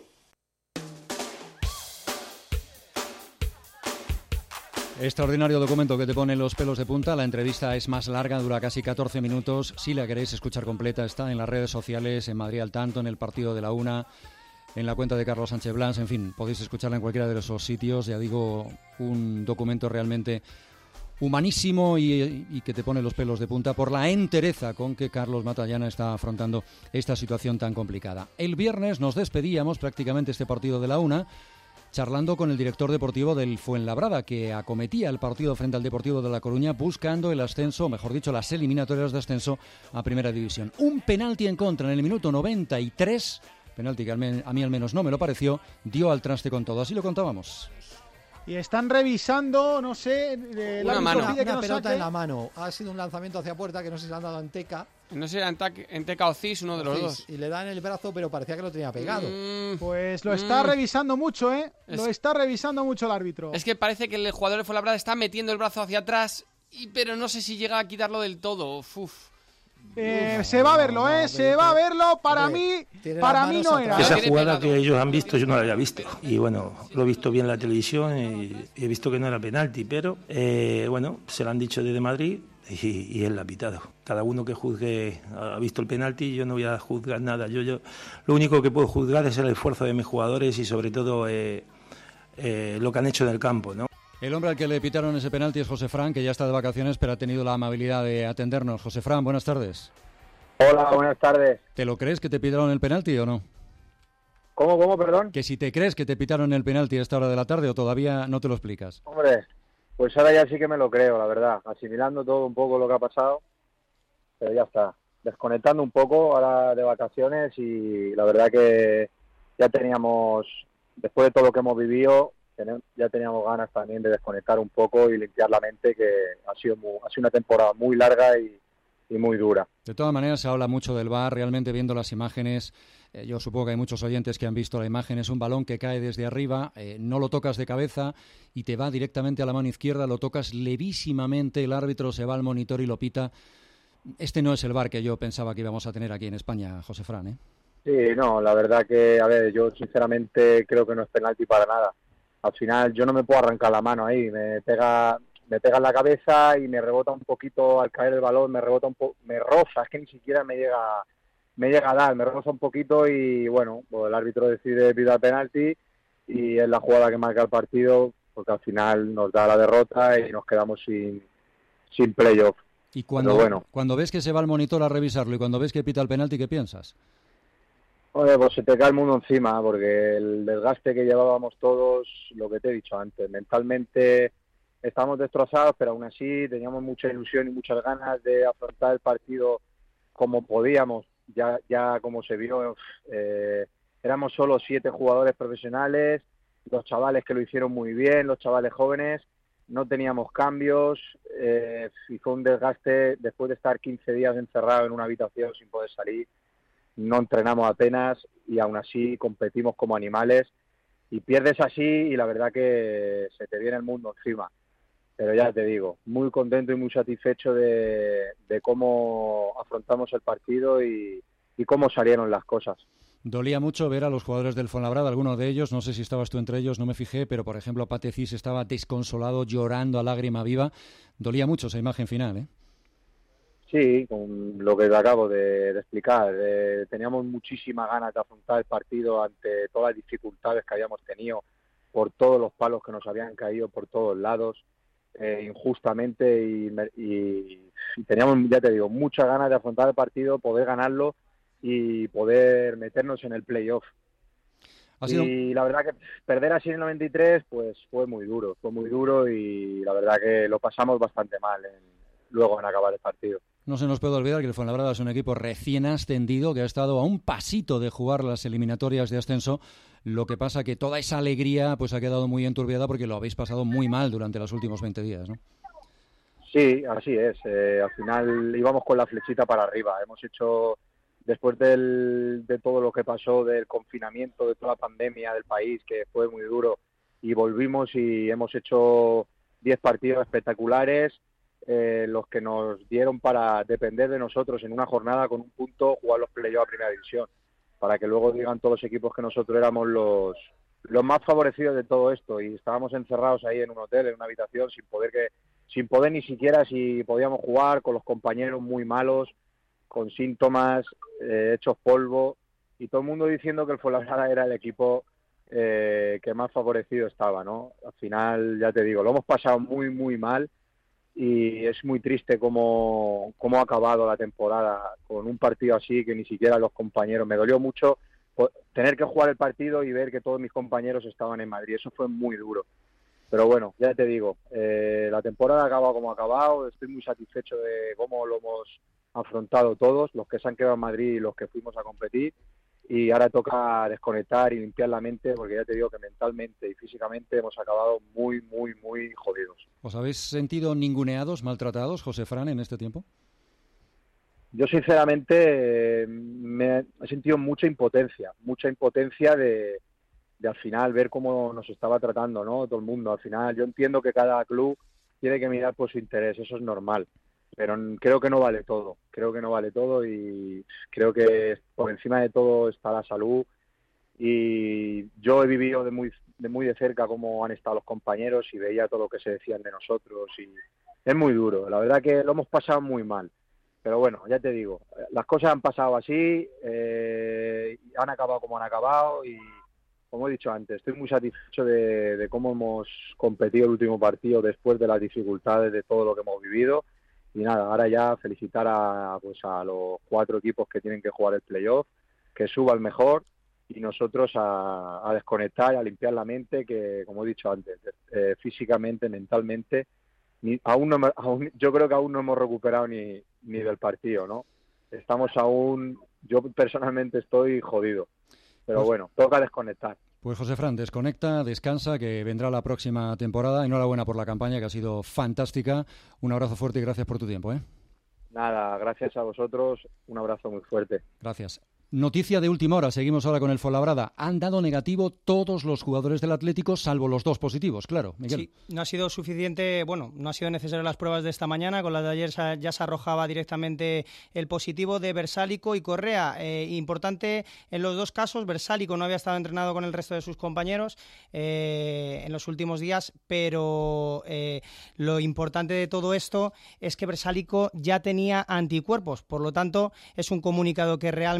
Extraordinario documento que te pone los pelos de punta. La entrevista es más larga, dura casi catorce minutos. Si la queréis escuchar completa, está en las redes sociales, en Madrid al Tanto, en el Partido de la Una, en la cuenta de Carlos Sánchez Blanch. En fin, podéis escucharla en cualquiera de esos sitios. Ya digo, un documento realmente humanísimo y, y que te pone los pelos de punta por la entereza con que Carlos Matallana está afrontando esta situación tan complicada. El viernes nos despedíamos prácticamente este Partido de la Una charlando con el director deportivo del Fuenlabrada, que acometía el partido frente al Deportivo de La Coruña buscando el ascenso, mejor dicho, las eliminatorias de ascenso a Primera División. Un penalti en contra en el minuto noventa y tres, penalti que a mí al menos no me lo pareció, dio al traste con todo. Así lo contábamos. Y están revisando, no sé, de una mano, pide que una no pelota saque. en la mano. Ha sido un lanzamiento hacia puerta que no sé si se han dado en Teca. No sé, en, en Teca o Cis, uno de los dos. Y le dan el brazo, pero parecía que lo tenía pegado. Mm, pues lo está mm. revisando mucho, ¿eh? Es, lo está revisando mucho el árbitro. Es que parece que el jugador de Fuenlabrada está metiendo el brazo hacia atrás, y, pero no sé si llega a quitarlo del todo. Uf. Eh, se va a verlo, ¿eh? Se va a verlo. Para mí, para mí no era. Esa jugada que ellos han visto, yo no la había visto. Y bueno, lo he visto bien en la televisión y he visto que no era penalti, pero eh, bueno, se lo han dicho desde Madrid y, y él la ha pitado. Cada uno que juzgue ha visto el penalti, yo no voy a juzgar nada. Yo, yo lo único que puedo juzgar es el esfuerzo de mis jugadores y sobre todo eh, eh, lo que han hecho en el campo, ¿no? El hombre al que le pitaron ese penalti es José Fran, que ya está de vacaciones, pero ha tenido la amabilidad de atendernos. José Fran, buenas tardes. Hola, buenas tardes. ¿Te lo crees que te pitaron el penalti o no? ¿Cómo, cómo, perdón? Que si te crees que te pitaron el penalti a esta hora de la tarde o todavía no te lo explicas. Hombre, pues ahora ya sí que me lo creo, la verdad. Asimilando todo un poco lo que ha pasado, pero ya está. Desconectando un poco ahora de vacaciones y la verdad que ya teníamos, después de todo lo que hemos vivido, ya teníamos ganas también de desconectar un poco y limpiar la mente, que ha sido muy, ha sido una temporada muy larga y, y muy dura. De todas maneras se habla mucho del V A R, realmente viendo las imágenes, eh, yo supongo que hay muchos oyentes que han visto la imagen, es un balón que cae desde arriba, eh, no lo tocas de cabeza y te va directamente a la mano izquierda, lo tocas levísimamente, el árbitro se va al monitor y lo pita. Este no es el V A R que yo pensaba que íbamos a tener aquí en España, José Fran, ¿eh? Sí, no, la verdad que, a ver, yo sinceramente creo que no es penalti para nada. Al final yo no me puedo arrancar la mano ahí, me pega me pega en la cabeza y me rebota un poquito al caer el balón, me rebota un poco, me roza, es que ni siquiera me llega me llega a dar, me roza un poquito y bueno, pues el árbitro decide pitar penalti y es la jugada que marca el partido, porque al final nos da la derrota y nos quedamos sin, sin playoff. Y cuando, bueno. cuando ves que se va el monitor a revisarlo y cuando ves que pita el penalti, ¿qué piensas? Oye, pues se te cae el mundo encima, porque el desgaste que llevábamos todos, lo que te he dicho antes, mentalmente estábamos destrozados, pero aún así teníamos mucha ilusión y muchas ganas de afrontar el partido como podíamos, ya ya como se vio, eh, éramos solo siete jugadores profesionales, los chavales que lo hicieron muy bien, los chavales jóvenes, no teníamos cambios, eh, y fue un desgaste después de estar quince días encerrado en una habitación sin poder salir. No entrenamos apenas y aún así competimos como animales y pierdes así y la verdad que se te viene el mundo encima. Pero ya te digo, muy contento y muy satisfecho de, de cómo afrontamos el partido y, y cómo salieron las cosas. Dolía mucho ver a los jugadores del Fuenlabrada, algunos de ellos, no sé si estabas tú entre ellos, no me fijé, pero por ejemplo Pate Cis estaba desconsolado, llorando a lágrima viva. Dolía mucho esa imagen final, ¿eh? Sí, con lo que te acabo de, de explicar. Eh, teníamos muchísimas ganas de afrontar el partido ante todas las dificultades que habíamos tenido, por todos los palos que nos habían caído por todos lados, eh, injustamente, y, y, y teníamos, ya te digo, muchas ganas de afrontar el partido, poder ganarlo y poder meternos en el playoff. Sido... Y la verdad que perder así en el noventa y tres, pues fue muy duro, fue muy duro y la verdad que lo pasamos bastante mal en, luego en acabar el partido. No se nos puede olvidar que el Fuenlabrada es un equipo recién ascendido que ha estado a un pasito de jugar las eliminatorias de ascenso. Lo que pasa que toda esa alegría pues ha quedado muy enturbiada porque lo habéis pasado muy mal durante los últimos veinte días, ¿no? Sí, así es. Eh, al final íbamos con la flechita para arriba. Hemos hecho, después del, de todo lo que pasó, del confinamiento, de toda la pandemia del país, que fue muy duro, y volvimos y hemos hecho diez partidos espectaculares. Eh, los que nos dieron para depender de nosotros en una jornada con un punto jugar los playoffs a primera división, para que luego digan todos los equipos que nosotros éramos los los más favorecidos de todo esto y estábamos encerrados ahí en un hotel, en una habitación, sin poder que sin poder ni siquiera si podíamos jugar, con los compañeros muy malos, con síntomas, eh, hechos polvo, y todo el mundo diciendo que el Fuenlabrada era el equipo eh, que más favorecido estaba, ¿no? Al final, ya te digo, lo hemos pasado muy muy mal. Y es muy triste cómo, cómo ha acabado la temporada con un partido así que ni siquiera los compañeros. Me dolió mucho tener que jugar el partido y ver que todos mis compañeros estaban en Madrid. Eso fue muy duro. Pero bueno, ya te digo, eh, la temporada ha acabado como ha acabado. Estoy muy satisfecho de cómo lo hemos afrontado todos, los que se han quedado en Madrid y los que fuimos a competir. Y ahora toca desconectar y limpiar la mente, porque ya te digo que mentalmente y físicamente hemos acabado muy, muy, muy jodidos. ¿Os habéis sentido ninguneados, maltratados, José Fran, en este tiempo? Yo sinceramente eh, me he sentido mucha impotencia, mucha impotencia de, de al final ver cómo nos estaba tratando, ¿no? Todo el mundo. Al final yo entiendo que cada club tiene que mirar por su interés, eso es normal. Pero creo que no vale todo, creo que no vale todo y creo que por encima de todo está la salud y yo he vivido de muy de muy de cerca cómo han estado los compañeros y veía todo lo que se decían de nosotros y es muy duro, la verdad que lo hemos pasado muy mal, pero bueno, ya te digo, las cosas han pasado así, eh, han acabado como han acabado y como he dicho antes, estoy muy satisfecho de, de cómo hemos competido el último partido después de las dificultades de todo lo que hemos vivido. Y nada, ahora ya felicitar a, pues a los cuatro equipos que tienen que jugar el playoff, que suba el mejor y nosotros a, a desconectar, a limpiar la mente, que como he dicho antes, eh, físicamente, mentalmente, ni, aún no, aún, yo creo que aún no hemos recuperado ni, ni del partido, ¿no? Estamos aún, yo personalmente estoy jodido, pero pues, bueno, toca desconectar. Pues José Fran, desconecta, descansa, que vendrá la próxima temporada. Enhorabuena por la campaña, que ha sido fantástica. Un abrazo fuerte y gracias por tu tiempo, ¿eh? Nada, gracias a vosotros. Un abrazo muy fuerte. Gracias. Noticia de última hora, seguimos ahora con el Fuenlabrada. Han dado negativo todos los jugadores del Atlético, salvo los dos positivos, claro, Miguel. Sí, no ha sido suficiente, bueno, no ha sido necesario las pruebas de esta mañana, con las de ayer ya se arrojaba directamente el positivo de Versálico y Correa. Eh, importante en los dos casos, Versálico no había estado entrenado con el resto de sus compañeros eh, en los últimos días, pero eh, lo importante de todo esto es que Versálico ya tenía anticuerpos, por lo tanto es un comunicado que realmente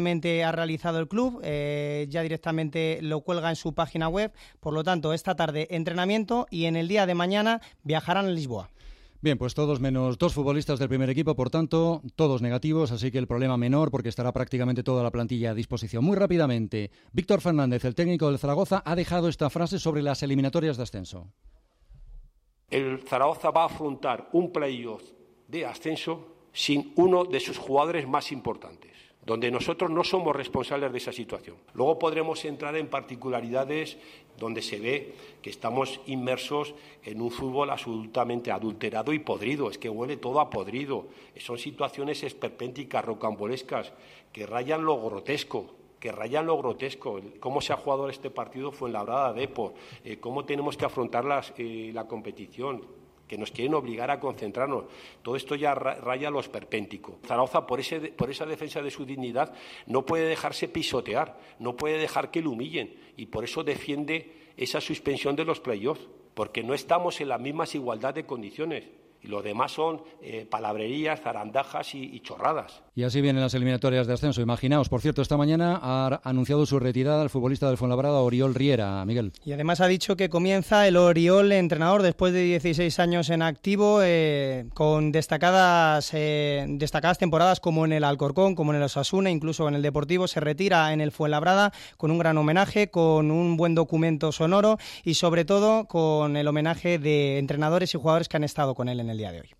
ha realizado el club, eh, ya directamente lo cuelga en su página web. Por lo tanto, esta tarde entrenamiento y en el día de mañana viajarán a Lisboa. Bien, pues todos menos dos futbolistas del primer equipo, por tanto, todos negativos, así que el problema menor porque estará prácticamente toda la plantilla a disposición. Muy rápidamente, Víctor Fernández, el técnico del Zaragoza, ha dejado esta frase sobre las eliminatorias de ascenso. El Zaragoza va a afrontar un playoff de ascenso sin uno de sus jugadores más importantes, donde nosotros no somos responsables de esa situación. Luego podremos entrar en particularidades donde se ve que estamos inmersos en un fútbol absolutamente adulterado y podrido, es que huele todo a podrido. Son situaciones esperpénticas, rocambolescas, que rayan lo grotesco, que rayan lo grotesco. Cómo se ha jugado este partido Fuenlabrada Depor, eh, cómo tenemos que afrontar las, eh, la competición, que nos quieren obligar a concentrarnos. Todo esto ya raya lo esperpéntico. Zaragoza, por, ese, por esa defensa de su dignidad, no puede dejarse pisotear, no puede dejar que lo humillen, y por eso defiende esa suspensión de los playoffs, porque no estamos en la misma igualdad de condiciones. Y lo demás son eh, palabrerías, zarandajas y, y chorradas. Y así vienen las eliminatorias de ascenso. Imaginaos, por cierto, esta mañana ha anunciado su retirada el futbolista del Fuenlabrada, Oriol Riera, Miguel. Y además ha dicho que comienza el Oriol entrenador después de dieciséis años en activo, eh, con destacadas, eh, destacadas temporadas como en el Alcorcón, como en el Osasuna, incluso en el Deportivo. Se retira en el Fuenlabrada con un gran homenaje, con un buen documento sonoro y sobre todo con el homenaje de entrenadores y jugadores que han estado con él en el día de hoy.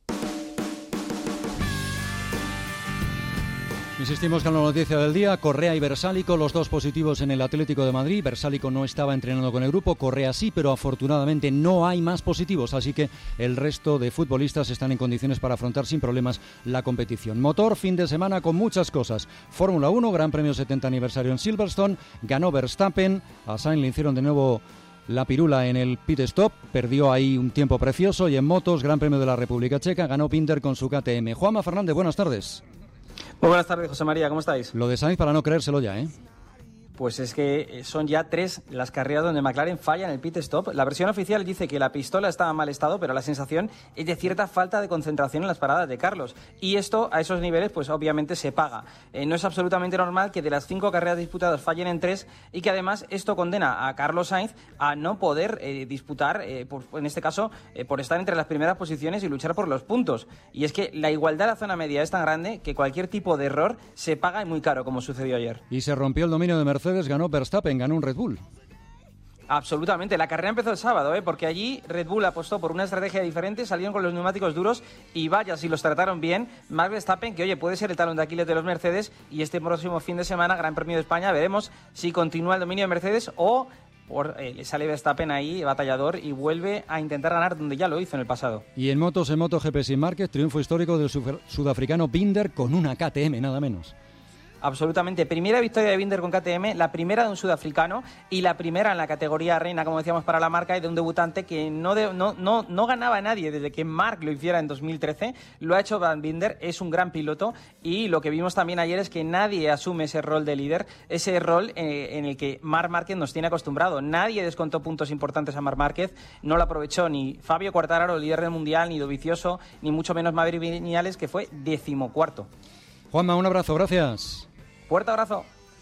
Insistimos con la noticia del día, Correa y Versálico, los dos positivos en el Atlético de Madrid. Versálico no estaba entrenando con el grupo, Correa sí, pero afortunadamente no hay más positivos, así que el resto de futbolistas están en condiciones para afrontar sin problemas la competición. Motor, fin de semana con muchas cosas. Fórmula uno, Gran Premio setenta aniversario en Silverstone, ganó Verstappen, a Sainz le hicieron de nuevo la pirula en el pit stop, perdió ahí un tiempo precioso, y en motos, Gran Premio de la República Checa, ganó Binder con su K T M. Juanma Fernández, buenas tardes. Muy buenas tardes, José María, ¿cómo estáis? Lo de Sainz para no creérselo ya, ¿eh? Pues es que son ya tres las carreras donde McLaren falla en el pit stop. La versión oficial dice que la pistola estaba en mal estado, pero la sensación es de cierta falta de concentración en las paradas de Carlos. Y esto, a esos niveles, pues obviamente se paga. Eh, no es absolutamente normal que de las cinco carreras disputadas fallen en tres, y que además esto condena a Carlos Sainz a no poder eh, disputar, eh, por, en este caso, eh, por estar entre las primeras posiciones y luchar por los puntos. Y es que la igualdad de la zona media es tan grande que cualquier tipo de error se paga y muy caro, como sucedió ayer. Y se rompió el dominio de Mercedes. Ganó Verstappen, ganó un Red Bull. Absolutamente, la carrera empezó el sábado, ¿eh? porque allí Red Bull apostó por una estrategia diferente, salieron con los neumáticos duros y vaya si los trataron bien. Max Verstappen, que oye, puede ser el talón de Aquiles de los Mercedes, y este próximo fin de semana, Gran Premio de España, veremos si continúa el dominio de Mercedes o por, eh, le sale Verstappen ahí, batallador, y vuelve a intentar ganar donde ya lo hizo en el pasado. Y en motos, en MotoGP sin Márquez, triunfo histórico del sudafricano Binder con una K T M, nada menos. Absolutamente. Primera victoria de Binder con K T M, la primera de un sudafricano y la primera en la categoría reina, como decíamos, para la marca, y de un debutante que no, de, no, no, no ganaba a nadie desde que Marc lo hiciera en dos mil trece. Lo ha hecho Van Binder, es un gran piloto, y lo que vimos también ayer es que nadie asume ese rol de líder, ese rol eh, en el que Marc Márquez nos tiene acostumbrado. Nadie descontó puntos importantes a Marc Márquez, no lo aprovechó ni Fabio Quartararo, líder del Mundial, ni Dovizioso, ni mucho menos Maverick Viñales, que fue decimocuarto. Juanma, un abrazo, gracias. Fuerte abrazo.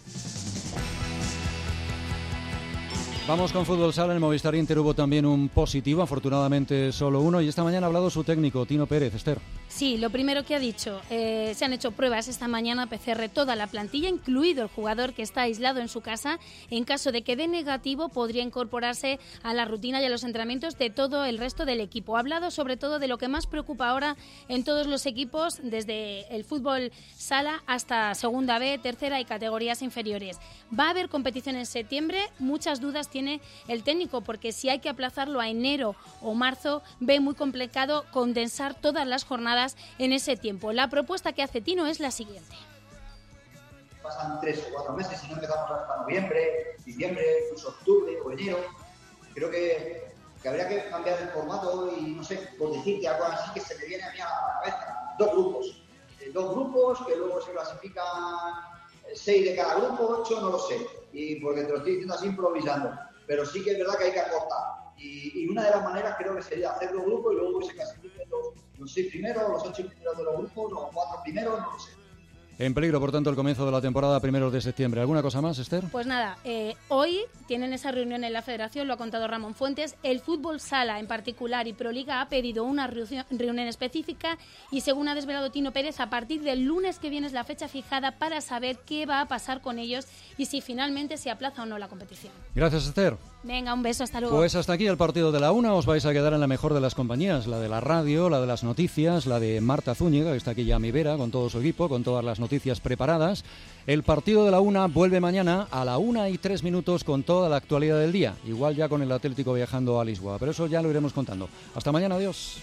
Vamos con fútbol sala. En Movistar Inter hubo también un positivo, afortunadamente solo uno, y esta mañana ha hablado su técnico, Tino Pérez. Esther. Sí, lo primero que ha dicho, eh, se han hecho pruebas esta mañana, P C R, toda la plantilla, incluido el jugador que está aislado en su casa. En caso de que dé negativo, podría incorporarse a la rutina y a los entrenamientos de todo el resto del equipo. Ha hablado sobre todo de lo que más preocupa ahora en todos los equipos, desde el fútbol sala hasta segunda B, tercera y categorías inferiores. Va a haber competición en septiembre, muchas dudas tiene el técnico, porque si hay que aplazarlo a enero o marzo, ve muy complicado condensar todas las jornadas en ese tiempo. La propuesta que hace Tino es la siguiente. Pasan tres o cuatro meses y no empezamos hasta noviembre, diciembre, incluso octubre o enero. Creo que, que habría que cambiar el formato y, no sé, por decirte algo así que se me viene a mí a la cabeza. Dos grupos. Eh, dos grupos que luego se clasifican seis de cada grupo, ocho, no lo sé. Y porque te lo estoy diciendo así improvisando. Pero sí que es verdad que hay que acortar. Y, y una de las maneras creo que sería hacer dos grupos y luego que se clasifiquen los, los seis primeros, los ocho primeros de los grupos, los cuatro primeros, no lo sé. En peligro, por tanto, el comienzo de la temporada primeros de septiembre. ¿Alguna cosa más, Esther? Pues nada, eh, hoy tienen esa reunión en la Federación, lo ha contado Ramón Fuentes. El fútbol sala en particular y Proliga ha pedido una reunión específica y, según ha desvelado Tino Pérez, a partir del lunes que viene es la fecha fijada para saber qué va a pasar con ellos y si finalmente se aplaza o no la competición. Gracias, Esther. Venga, un beso, hasta luego. Pues hasta aquí el partido de la una. Os vais a quedar en la mejor de las compañías, la de la radio, la de las noticias, la de Marta Zúñiga, que está aquí ya a mi vera con todo su equipo, con todas las noticias preparadas. El partido de la una vuelve mañana a la una y tres minutos con toda la actualidad del día. Igual ya con el Atlético viajando a Lisboa, pero eso ya lo iremos contando. Hasta mañana, adiós.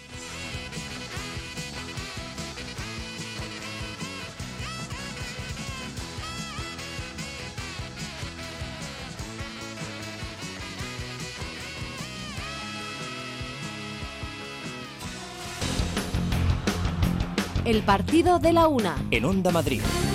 El partido de la una. En Onda Madrid.